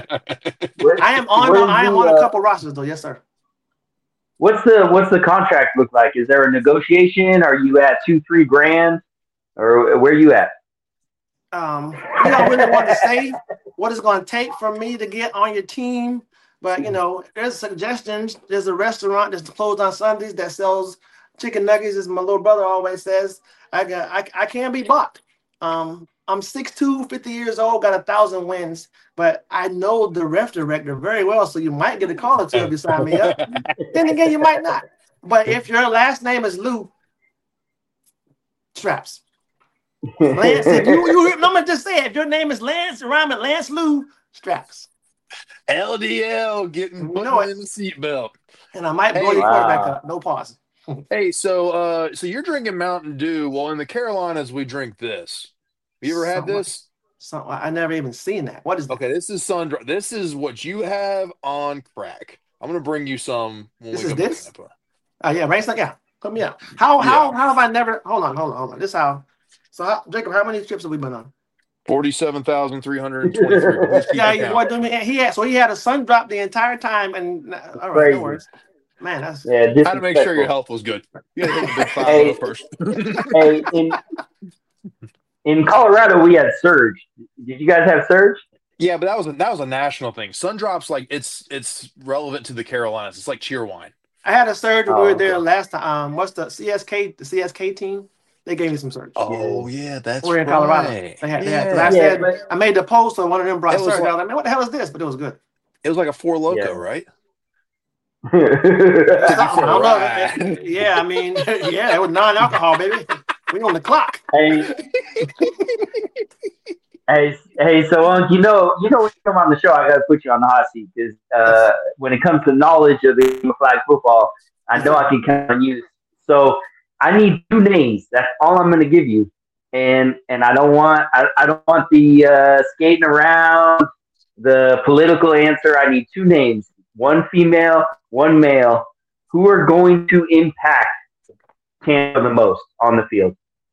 am on. Where's I am the, on a uh, couple rosters though. Yes, sir. What's the what's the contract look like? Is there a negotiation? Are you at two three grand, or where you at? Um, we don't really want to say what it's going to take for me to get on your team, but you know, there's suggestions. There's a restaurant that's closed on Sundays that sells chicken nuggets, as my little brother always says. I got, I, I can be bought. Um, I'm six two, fifty years old, got a thousand wins, but I know the ref director very well, so you might get a call or two if you sign me up. Then again, you might not. But if your last name is Lou, straps. Lance, if you, you I'm gonna just say it. If your name is Lance, rhyme it Lance Lou, straps. L D L getting put know in the seatbelt. And I might blow Hey, your quarterback wow. up. No pause. Hey, so uh, so you're drinking Mountain Dew. Well, in the Carolinas, we drink this. You ever had Something- this? So I never even seen that. What is that? Okay, this is sun. This is what you have on crack. I'm gonna bring you some when This we is go to this? Tampa. Oh yeah, right. Yeah, put me out. How Yeah. how how have I never? Hold on, hold on, hold on. This how. So how, Jacob, how many trips have we been on? Forty-seven thousand three hundred twenty-three. Yeah, he, what, he had so he had a sun drop the entire time, and all right, Crazy. no worries. Man, that's Yeah, How to make sure your disrespectful. health was good. You gotta hit the big five Hey. first. Hey, in in Colorado, we had Surge. Did you guys have Surge? Yeah, but that was a, that was a national thing. Sun drops like it's it's relevant to the Carolinas. It's like cheer wine. I had a surge when Oh, we were okay. there last time. Um, what's the C S K? The C S K team? They gave me some surge. Oh yeah, that's We're in right. Colorado. They had, they had. 'cause I Yeah. Yeah, said but I made the post, so one of them brought It was surge. like- I was like, man, what the hell is this? But it was good. It was like a four loco, Yeah. right? I don't know. Right. Yeah, I mean, yeah, it was non-alcohol, baby. We on the clock. hey, hey, hey. So, Unc, you know, you know, when you come on the show, I got to put you on the hot seat because uh, when it comes to knowledge of the game of flag football, I know I can count on you. So, I need two names. That's all I'm going to give you, and and I don't want I, I don't want the uh, skating around, the political answer. I need two names: one female, one male, who are going to impact Tampa the most on the field.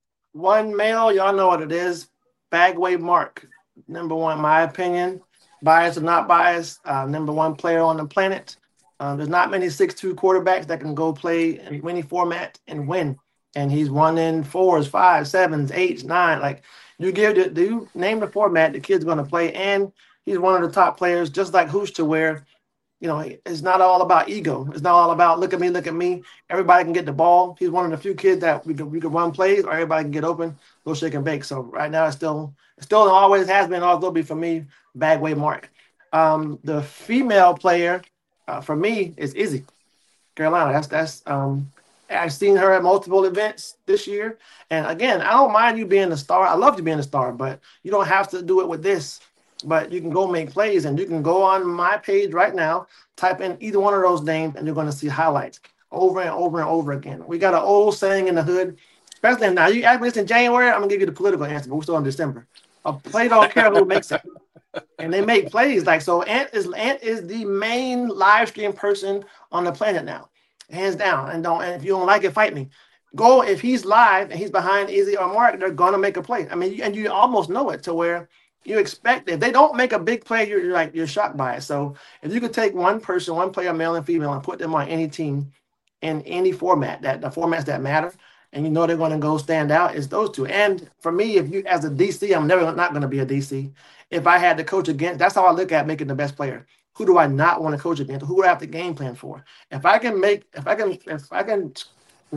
One male, y'all know what it is. Bagway Mark, number one, in my opinion. Biased or not biased, uh, number one player on the planet. Um, there's not many six two quarterbacks that can go play in any format and win. And he's won in fours, fives, sevens, eights, nine. Like you give the you name the format, the kid's going to play. And he's one of the top players, just like Hoosh, to where, you know, it's not all about ego. It's not all about look at me, look at me. Everybody can get the ball. He's one of the few kids that we could we could run plays, or everybody can get open, go shake and bake. So right now, it's still, it still always has been, always will be for me, Bagway Mark. Um, the female player uh, for me is Izzy, Carolina. That's that's. Um, I've seen her at multiple events this year, and again, I don't mind you being a star. I love you being a star, but you don't have to do it with this. But you can go make plays, and you can go on my page right now, type in either one of those names, and you're going to see highlights over and over and over again. We got an old saying in the hood, especially now. You ask me this in January, I'm going to give you the political answer, but we're still in December. A play don't care who makes it, and they make plays like so. Ant is Ant is the main live stream person on the planet now, hands down. And don't and if you don't like it, fight me. Go if he's live and he's behind Izzy or Mark, they're going to make a play. I mean, and you almost know it to where. You expect if they don't make a big play, you're, you're like you're shocked by it. So if you could take one person, one player, male and female, and put them on any team in any format, that the formats that matter, and you know they're going to go stand out, is those two. And for me, if you as a D C, I'm never not going to be a D C. If I had to coach against, that's how I look at making the best player. Who do I not want to coach against? Who do I have to game plan for? If I can make, if I can, if I can, you know,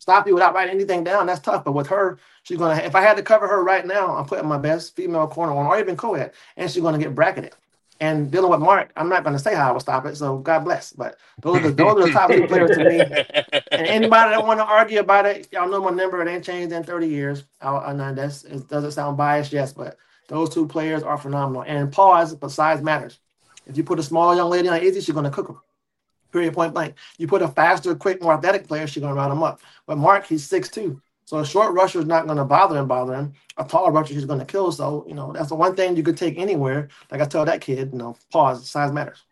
stop you without writing anything down. That's tough. But with her, she's gonna. If I had to cover her right now, I'm putting my best female corner on, or even co-ed, and she's gonna get bracketed. And dealing with Mark, I'm not gonna say how I will stop it. So God bless. But those are the, those are the top two players to me. And anybody that want to argue about it, y'all know my number. It ain't changed in thirty years. I, I know that's it doesn't sound biased, yes, but those two players are phenomenal. And pause, but size matters. If you put a small young lady on easy, she's gonna cook them. Period, point blank. You put a faster, quick, more athletic player, she's gonna round him up. But Mark, he's six two. So a short rusher is not going to bother him, bother him. A tall rusher he's going to kill. So, you know, that's the one thing you could take anywhere. Like I tell that kid, you know, pause, size matters.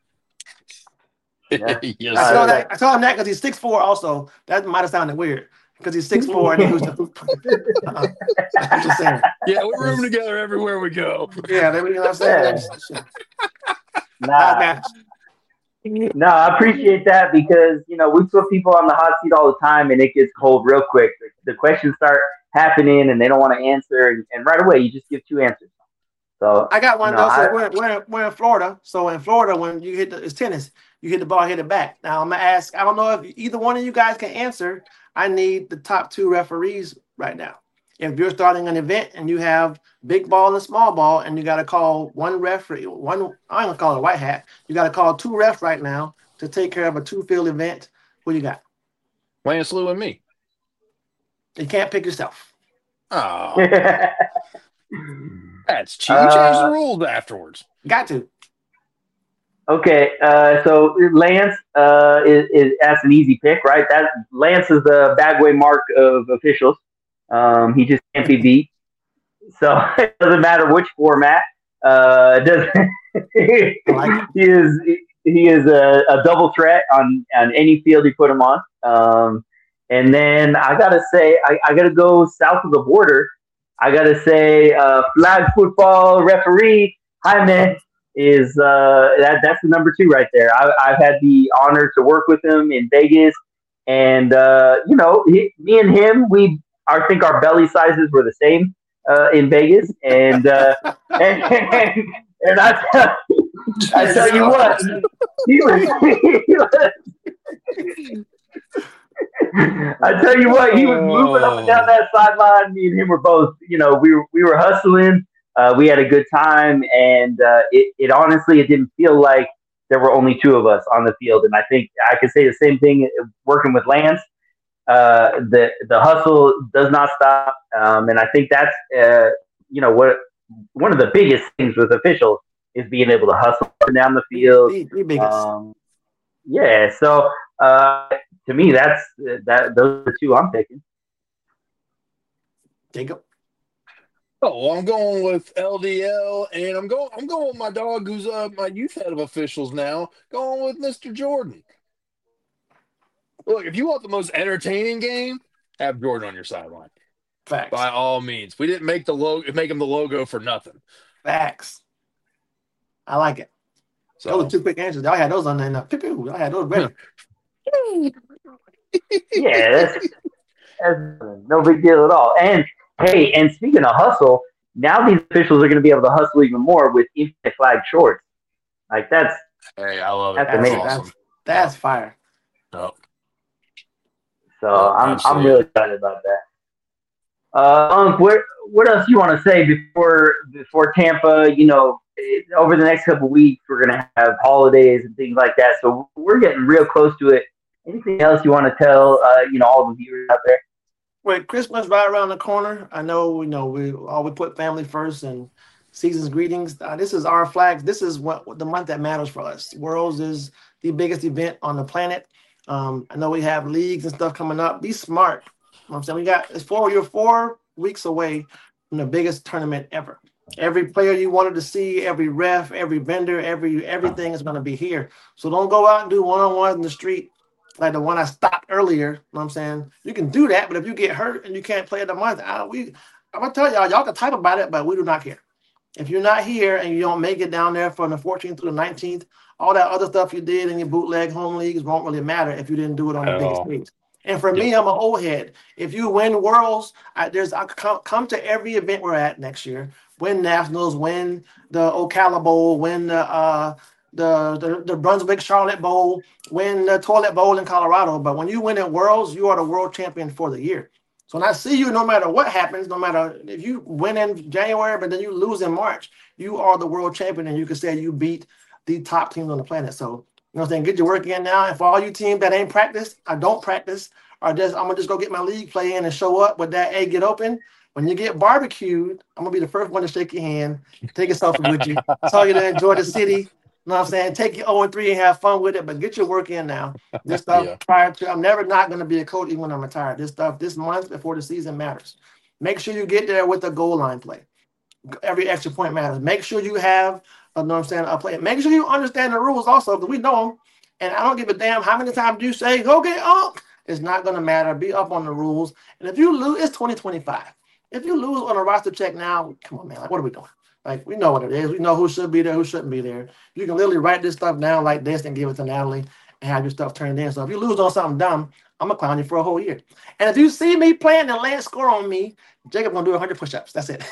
Yeah. Yes, I, tell sir. that, I tell him that because he's six four also. That might have sounded weird because he's six four and he was uh-uh. I'm just saying. Yeah, we're room together everywhere we go. Yeah, they, you know what I'm saying? Yeah. Nah. No, I appreciate that because, you know, we put people on the hot seat all the time and it gets cold real quick. The, the questions start happening and they don't want to answer. And, and right away, you just give two answers. So I got one, you know, though. So I, we're, we're, we're in Florida. So in Florida, when you hit the, it's tennis, you hit the ball, hit it back. Now, I'm going to ask, I don't know if either one of you guys can answer. I need the top two referees right now. If you're starting an event and you have big ball and small ball and you got to call one referee, one, I'm going to call it a white hat. You got to call two refs right now to take care of a two field event. What you got? Lance Lou and me. You can't pick yourself. Oh, that's cheap. You change the rules afterwards. Got to. Okay, uh, so Lance uh, is, is that's an easy pick, right? That Lance is the Bagway mark of officials. Um, he just can't be beat. So it doesn't matter which format. Uh, doesn't he is he is a, a double threat on, on any field you put him on. Um, and then I gotta say I, I gotta go south of the border. I gotta say uh, flag football referee Jaime is uh, that that's the number two right there. I, I've had the honor to work with him in Vegas, and uh, you know he, me and him we. I think our belly sizes were the same uh, in Vegas, and uh, and, and, and I, tell, I tell you what, he was, he was. I tell you what, he was moving up and down that sideline. Me and him were both, you know, we were we were hustling. Uh, we had a good time, and uh, it it honestly it didn't feel like there were only two of us on the field, and I think I could say the same thing working with Lance. Uh, the the hustle does not stop, um, and I think that's uh, you know what one of the biggest things with officials is being able to hustle up and down the field. The, the biggest. Um, yeah, so uh, to me, that's that. Those are two I'm picking. Jacob. Oh, I'm going with L D L, and I'm going. I'm going with my dog, who's uh, my youth head of officials now. Going with Mister Jordan. Look, if you want the most entertaining game, have Jordan on your sideline. Facts. By all means. We didn't make the logo make him the logo for nothing. Facts. I like it. So, those are two quick answers. Y'all had those on there. Pew, pew. I had those ready. Yeah, that's, that's no big deal at all. And hey, and speaking of hustle, now these officials are going to be able to hustle even more with infinite flag shorts. Like that's hey, I love it. That's, that's amazing. Awesome. That's, that's fire. Oh. So oh, I'm absolutely. I'm really excited about that. Uh, Unc, what what else you want to say before before Tampa? You know, over the next couple of weeks, we're gonna have holidays and things like that. So we're getting real close to it. Anything else you want to tell? Uh, you know, all the viewers out there. Well, Christmas right around the corner. I know, you know, we always put family first and season's greetings. Uh, this is our flag. This is what, what the month that matters for us. Worlds is the biggest event on the planet. Um, I know we have leagues and stuff coming up. Be smart. You know what I'm saying? We got it's four, you're four weeks away from the biggest tournament ever. Every player you wanted to see, every ref, every vendor, every everything is going to be here. So don't go out and do one-on-ones in the street like the one I stopped earlier. You know what I'm saying? You can do that, but if you get hurt and you can't play the month, I, we, I'm going to tell y'all, y'all can type about it, but we do not care. If you're not here and you don't make it down there from the fourteenth through the nineteenth, all that other stuff you did in your bootleg home leagues won't really matter if you didn't do it on the At biggest all. stage. And for me, I'm an old head. If you win Worlds, I, there's I come, come to every event we're at next year. Win Nationals, win the Ocala Bowl, win the uh, the, the the Brunswick Charlotte Bowl, win the Toilet Bowl in Colorado. But when you win at Worlds, you are the world champion for the year. So when I see you, no matter what happens, no matter if you win in January, but then you lose in March, you are the world champion, and you can say you beat the top teams on the planet. So, you know what I'm saying? Get your work in now. And for all you teams that ain't practiced, I don't practice, or just I'm gonna just go get my league play in and show up with that A get open. When you get barbecued, I'm gonna be the first one to shake your hand, take a selfie with you, tell you to enjoy the city. You know what I'm saying? Take your oh and three and have fun with it, but get your work in now. This stuff Yeah. prior to, I'm never not going to be a coach even when I'm retired. This stuff, this month before the season matters. Make sure you get there with a goal line play. Every extra point matters. Make sure you have, uh, know what I'm saying, a play. Make sure you understand the rules also, because we know them. And I don't give a damn how many times you say, go get up. It's not going to matter. Be up on the rules. And if you lose, it's twenty twenty-five. If you lose on a roster check now, come on, man. Like, what are we doing? Like, we know what it is. We know who should be there, who shouldn't be there. You can literally write this stuff down like this and give it to Natalie and have your stuff turned in. So if you lose on something dumb, I'm going to clown you for a whole year. And if you see me playing and Lance score on me, Jacob going to do one hundred push-ups. That's it.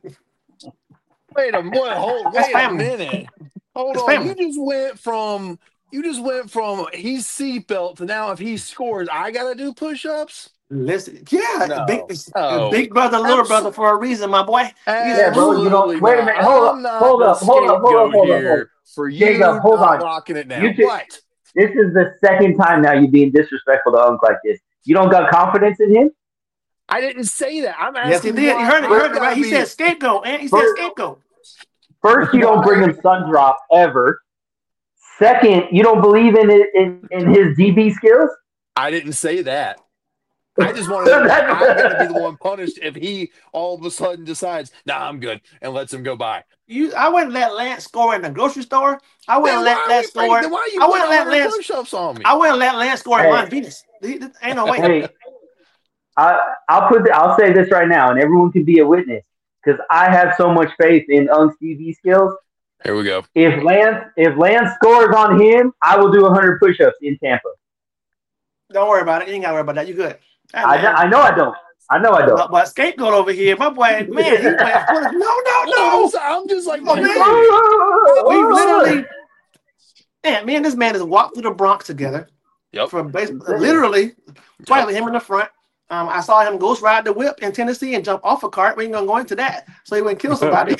Wait a minute. Hold, That's wait a family. minute. Hold It's on. family. You just went from you just went from he's seatbelt to now if he scores, I gotta do push-ups. Listen, yeah, No. big, No. big brother, little Abs- brother for a reason, my boy. Yeah, bro, you don't- Absolutely wait a not. minute, hold up, I'm not hold the up, hold up, hold up, scapegoat hold up, hold here up. for you Jacob, hold not on. locking it down. You just- What? This is the second time now you're being disrespectful to Unc like this. You don't got confidence in him? I didn't say that. I'm asking Yes, he did. You why heard it. You I heard it, gotta right? He be- said scapegoat, and he said First- scapegoat. First, you don't bring him sun drop ever. Second, you don't believe in it, in, in his D B skills. I didn't say that. I just want to know that I'm going to be the one punished if he all of a sudden decides, nah, I'm good, and lets him go by. You, I wouldn't let Lance score in the grocery store. I wouldn't Then let why, Lance are we, score. then why are you I putting wouldn't let one hundred Lance. push-ups on me? I wouldn't let Lance score in Hey. Mount Venus. He- he- Ain't no way. Hey, I, I'll put. The, I'll say this right now, and everyone can be a witness, because I have so much faith in Unc's D B skills. Here we go. If Lance, if Lance scores on him, I will do one hundred push-ups in Tampa. Don't worry about it. You ain't got to worry about that. You good. Hey, I, man. I know I don't. I know I don't. But, but scapegoat over here, my boy, man, he playing foot. No, no, I'm, no. so- I'm just like, Oh, man, man. We literally, man, me and this man has walked through the Bronx together. Yep. From basically, literally, twice with him in the front. Um, I saw him ghost ride the whip in Tennessee and jump off a cart. We ain't gonna go into that, so he wouldn't kill somebody.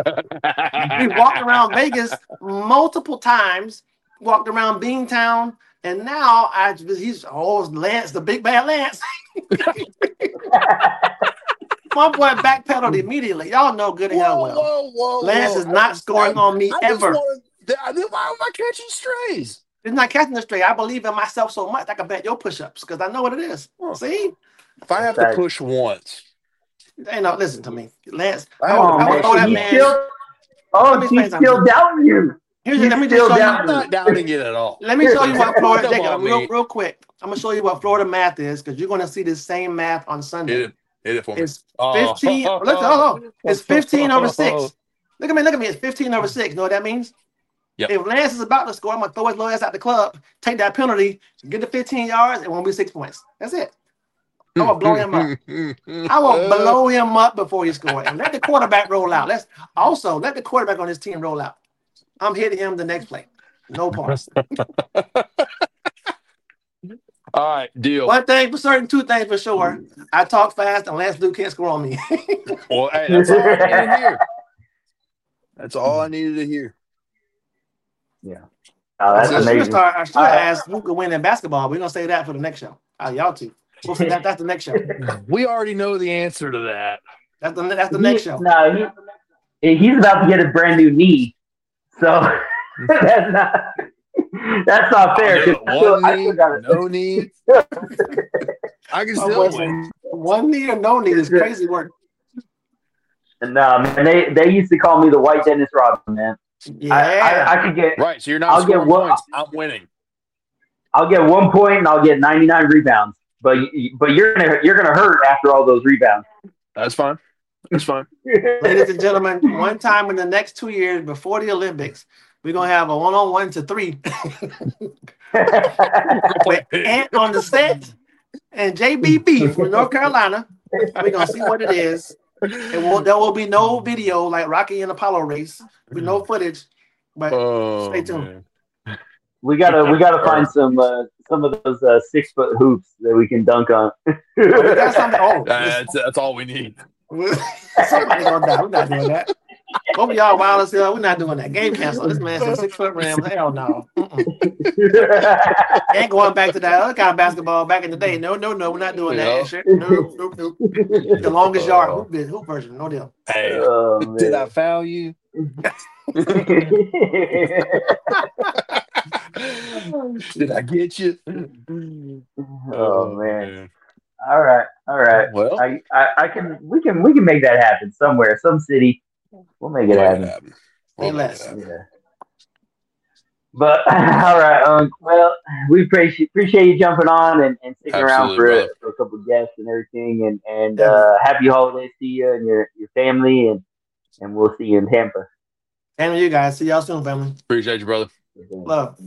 We walked around Vegas multiple times, walked around Beantown, and now I he's oh Lance, the big bad Lance. My boy backpedaled immediately. Y'all know good and hell whoa, well. whoa, whoa, Lance whoa. is not scoring I- on me I just ever. wanted- I- then why am I catching strays? It's not catching the straight. I believe in myself so much I can bet your push-ups because I know what it is. See? If I have to Thanks. push once, Hey, no, listen to me, Lance. I I have would, to Oh, I would push throw that man, once. man. he's still. Oh, Let me explain he's something. still doubting you. Here's, he's let me just still show down. I'm you. not doubting it at all. Let me show you what Florida. Come Jacob, on, real, me. real quick. I'm gonna show you what Florida math is because you're gonna see the same math on Sunday. Hit it, hit it for me. It's Oh. fifteen. Look, oh, oh, it's fifteen over six. Look at me, look at me. It's fifteen over six. Know what that means? Yep. If Lance is about to score, I'm gonna throw his little ass out the club, take that penalty, get the fifteen yards, it won't be six points. That's it. I will blow him up. I will blow him up before he scores. And let the quarterback roll out. Let's also let the quarterback on his team roll out. I'm hitting him the next play. No points. All right, deal. One thing for certain, two things for sure. I talk fast and Lance Duke can't score on me. Well, hey, that's all I needed to hear. That's all I needed to hear. Yeah. Oh, that's I should amazing. start. I should Uh, ask who could win in basketball. We're gonna say that for the next show. Uh, y'all two. We'll see that. That's the next show. We already know the answer to that. That's the that's the He- next show. No, he, he's about to get a brand new knee, so that's not that's not fair. 'cause I still- One I knee, still gotta- no knee. I can Oh, still listen, win. one knee or no knee is crazy work. No, man, they they used to call me the White Dennis Rodman, man. Yeah. I, I, I could get Right, so you're not I'll get scoring one- points. I'm winning. I'll get one point and I'll get ninety-nine rebounds, but y- but you're gonna you're gonna hurt after all those rebounds. That's fine. That's fine. Ladies and gentlemen, one time in the next two years before the Olympics, we're gonna have a one-on-one to three with Ant on the set and J B B from North Carolina. We're gonna see what it is. It will, there will be no video like Rocky and Apollo race. With no footage. But Oh, stay tuned. man. We gotta we gotta All find right. some uh, some of those uh, six foot hoops that we can dunk on. Oh, we got something. Oh, That's, that's all we need. somebody gonna die. We're not doing that. Both of y'all wild as hell. We're not doing that. Game cancel. This man said six foot rim. Hell no. Mm-mm. Ain't going back to that other kind of basketball back in the day. No, no, no. We're not doing Yeah. that shit. Nope, nope, nope. The longest yard hoop, hoop version. No deal. Hey, Oh, did I man. foul you? Did I get you? Oh man. All right, all right. Well, I, I, I can we can we can make that happen somewhere, some city. We'll make it We'll make happen. it happen. Say We'll make it less. happen. Yeah. But all right, um, well, we appreciate appreciate you jumping on and, and sticking around Absolutely, for a, brother. for a couple of guests and everything, and and Yeah, uh, happy holidays to you and your, your family, and and we'll see you in Tampa. Same to you guys. See y'all soon, family. Appreciate you, brother. Love.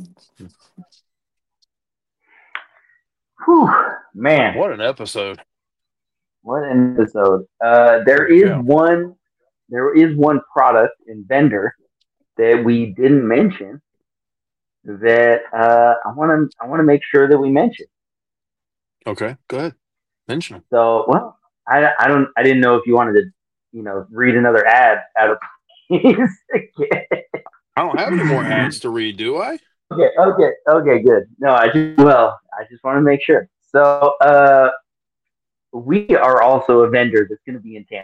Whew, man, What an episode. what an episode! Uh, there is Yeah. one, there is one product and vendor that we didn't mention that uh, I want to I want to make sure that we mention. Okay, go ahead. Mention him. So, well, I, I don't I didn't know if you wanted to, you know, read another ad out of okay, I don't have any more ads to read, do I? okay, okay, good. No, I just well, I just want to make sure. So, uh, we are also a vendor that's going to be in Tampa.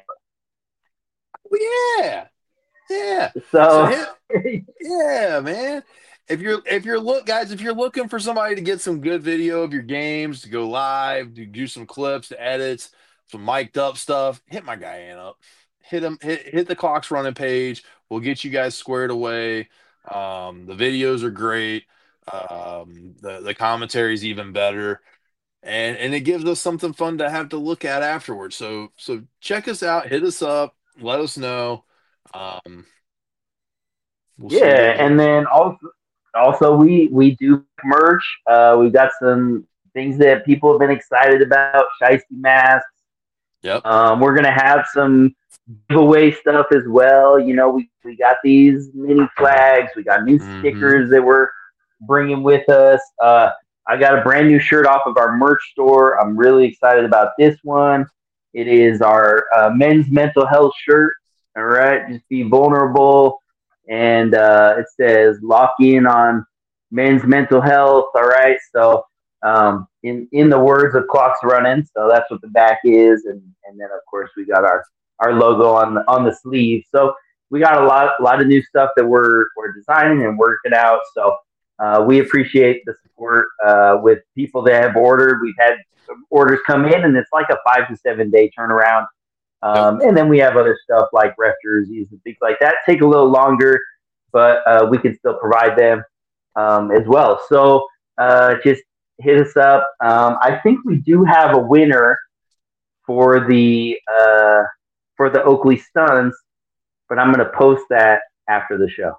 Oh, yeah. Yeah. So So, hit, yeah, man. If you're if you're look guys, if you're looking for somebody to get some good video of your games, to go live, to do some clips, to edits, some mic'd up stuff, hit my guy Ann up. Hit him, hit hit the Clocks Running page. We'll get you guys squared away. Um, the videos are great. Um, the the commentary is even better. And and it gives us something fun to have to look at afterwards. So so check us out, hit us up, let us know. Um, we'll see yeah, where it and goes. then also also we we do merch. Uh, we got some things that people have been excited about. Shiesty masks. Yep. Um, we're gonna have some giveaway stuff as well. You know, we, we got these mini flags. We got new Mhm. stickers that we're bringing with us. Uh, I got a brand new shirt off of our merch store. I'm really excited about this one. It is our uh, men's mental health shirt. All right, just be vulnerable, and uh, it says "lock in on men's mental health." All right, so um, in in the words of Clocks Running, so that's what the back is, and and then of course we got our our logo on the on the sleeve. So we got a lot a lot of new stuff that we're we're designing and working out. So uh, we appreciate the support uh, with people that have ordered. We've had some orders come in, and it's like a five to seven day turnaround. Um, and then we have other stuff like ref jerseys and things like that. Take a little longer, but uh, we can still provide them um, as well. So uh, just hit us up. Um, I think we do have a winner for the uh, for the Oakley Suns, but I'm going to post that after the show.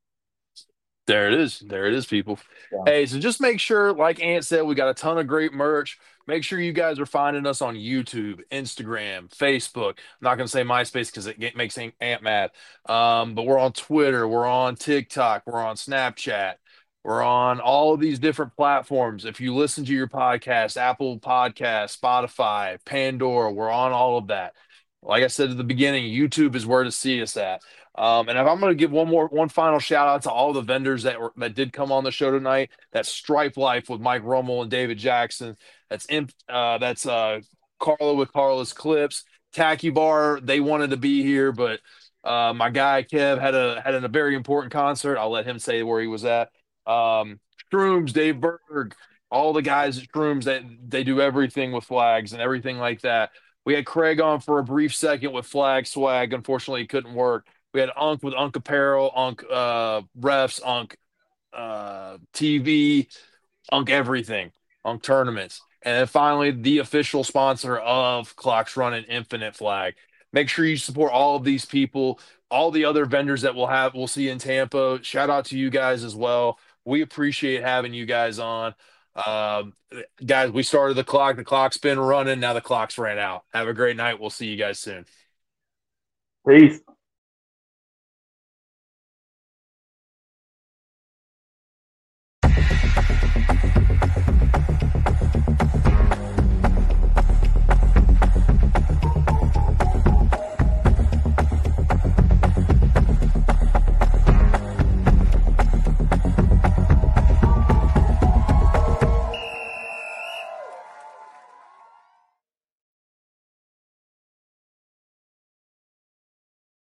There it is. There it is, people. So, Hey, so just make sure, like Ant said, we got a ton of great merch. Make sure you guys are finding us on YouTube, Instagram, Facebook. I'm not going to say MySpace because it get- makes Ant mad. Um, but we're on Twitter. We're on TikTok. We're on Snapchat. We're on all of these different platforms. If you listen to your podcast, Apple Podcast, Spotify, Pandora, we're on all of that. Like I said at the beginning, YouTube is where to see us at. Um, and if I'm going to give one more, one final shout out to all the vendors that were that did come on the show tonight. That's Stripe Life with Mike Rummel and David Jackson. That's imp, uh, that's uh, Carla with Carla's Clips. Tacky Bar, they wanted to be here, but uh, my guy Kev had a had a very important concert. I'll let him say where he was at. Um, Shrooms, Dave Berg, all the guys at Shrooms that they do everything with flags and everything like that. We had Craig on for a brief second with Flag Swag. Unfortunately, it couldn't work. We had Unk with Unk Apparel, Unk uh, Refs, Unk uh, T V, Unk Everything, Unk Tournaments. And then finally, the official sponsor of Clocks Running, Infinite Flag. Make sure you support all of these people, all the other vendors that we'll have, we'll see in Tampa. Shout out to you guys as well. We appreciate having you guys on. Um, guys, we started the clock. The clock's been running. Now the clock's ran out. Have a great night. We'll see you guys soon. peace.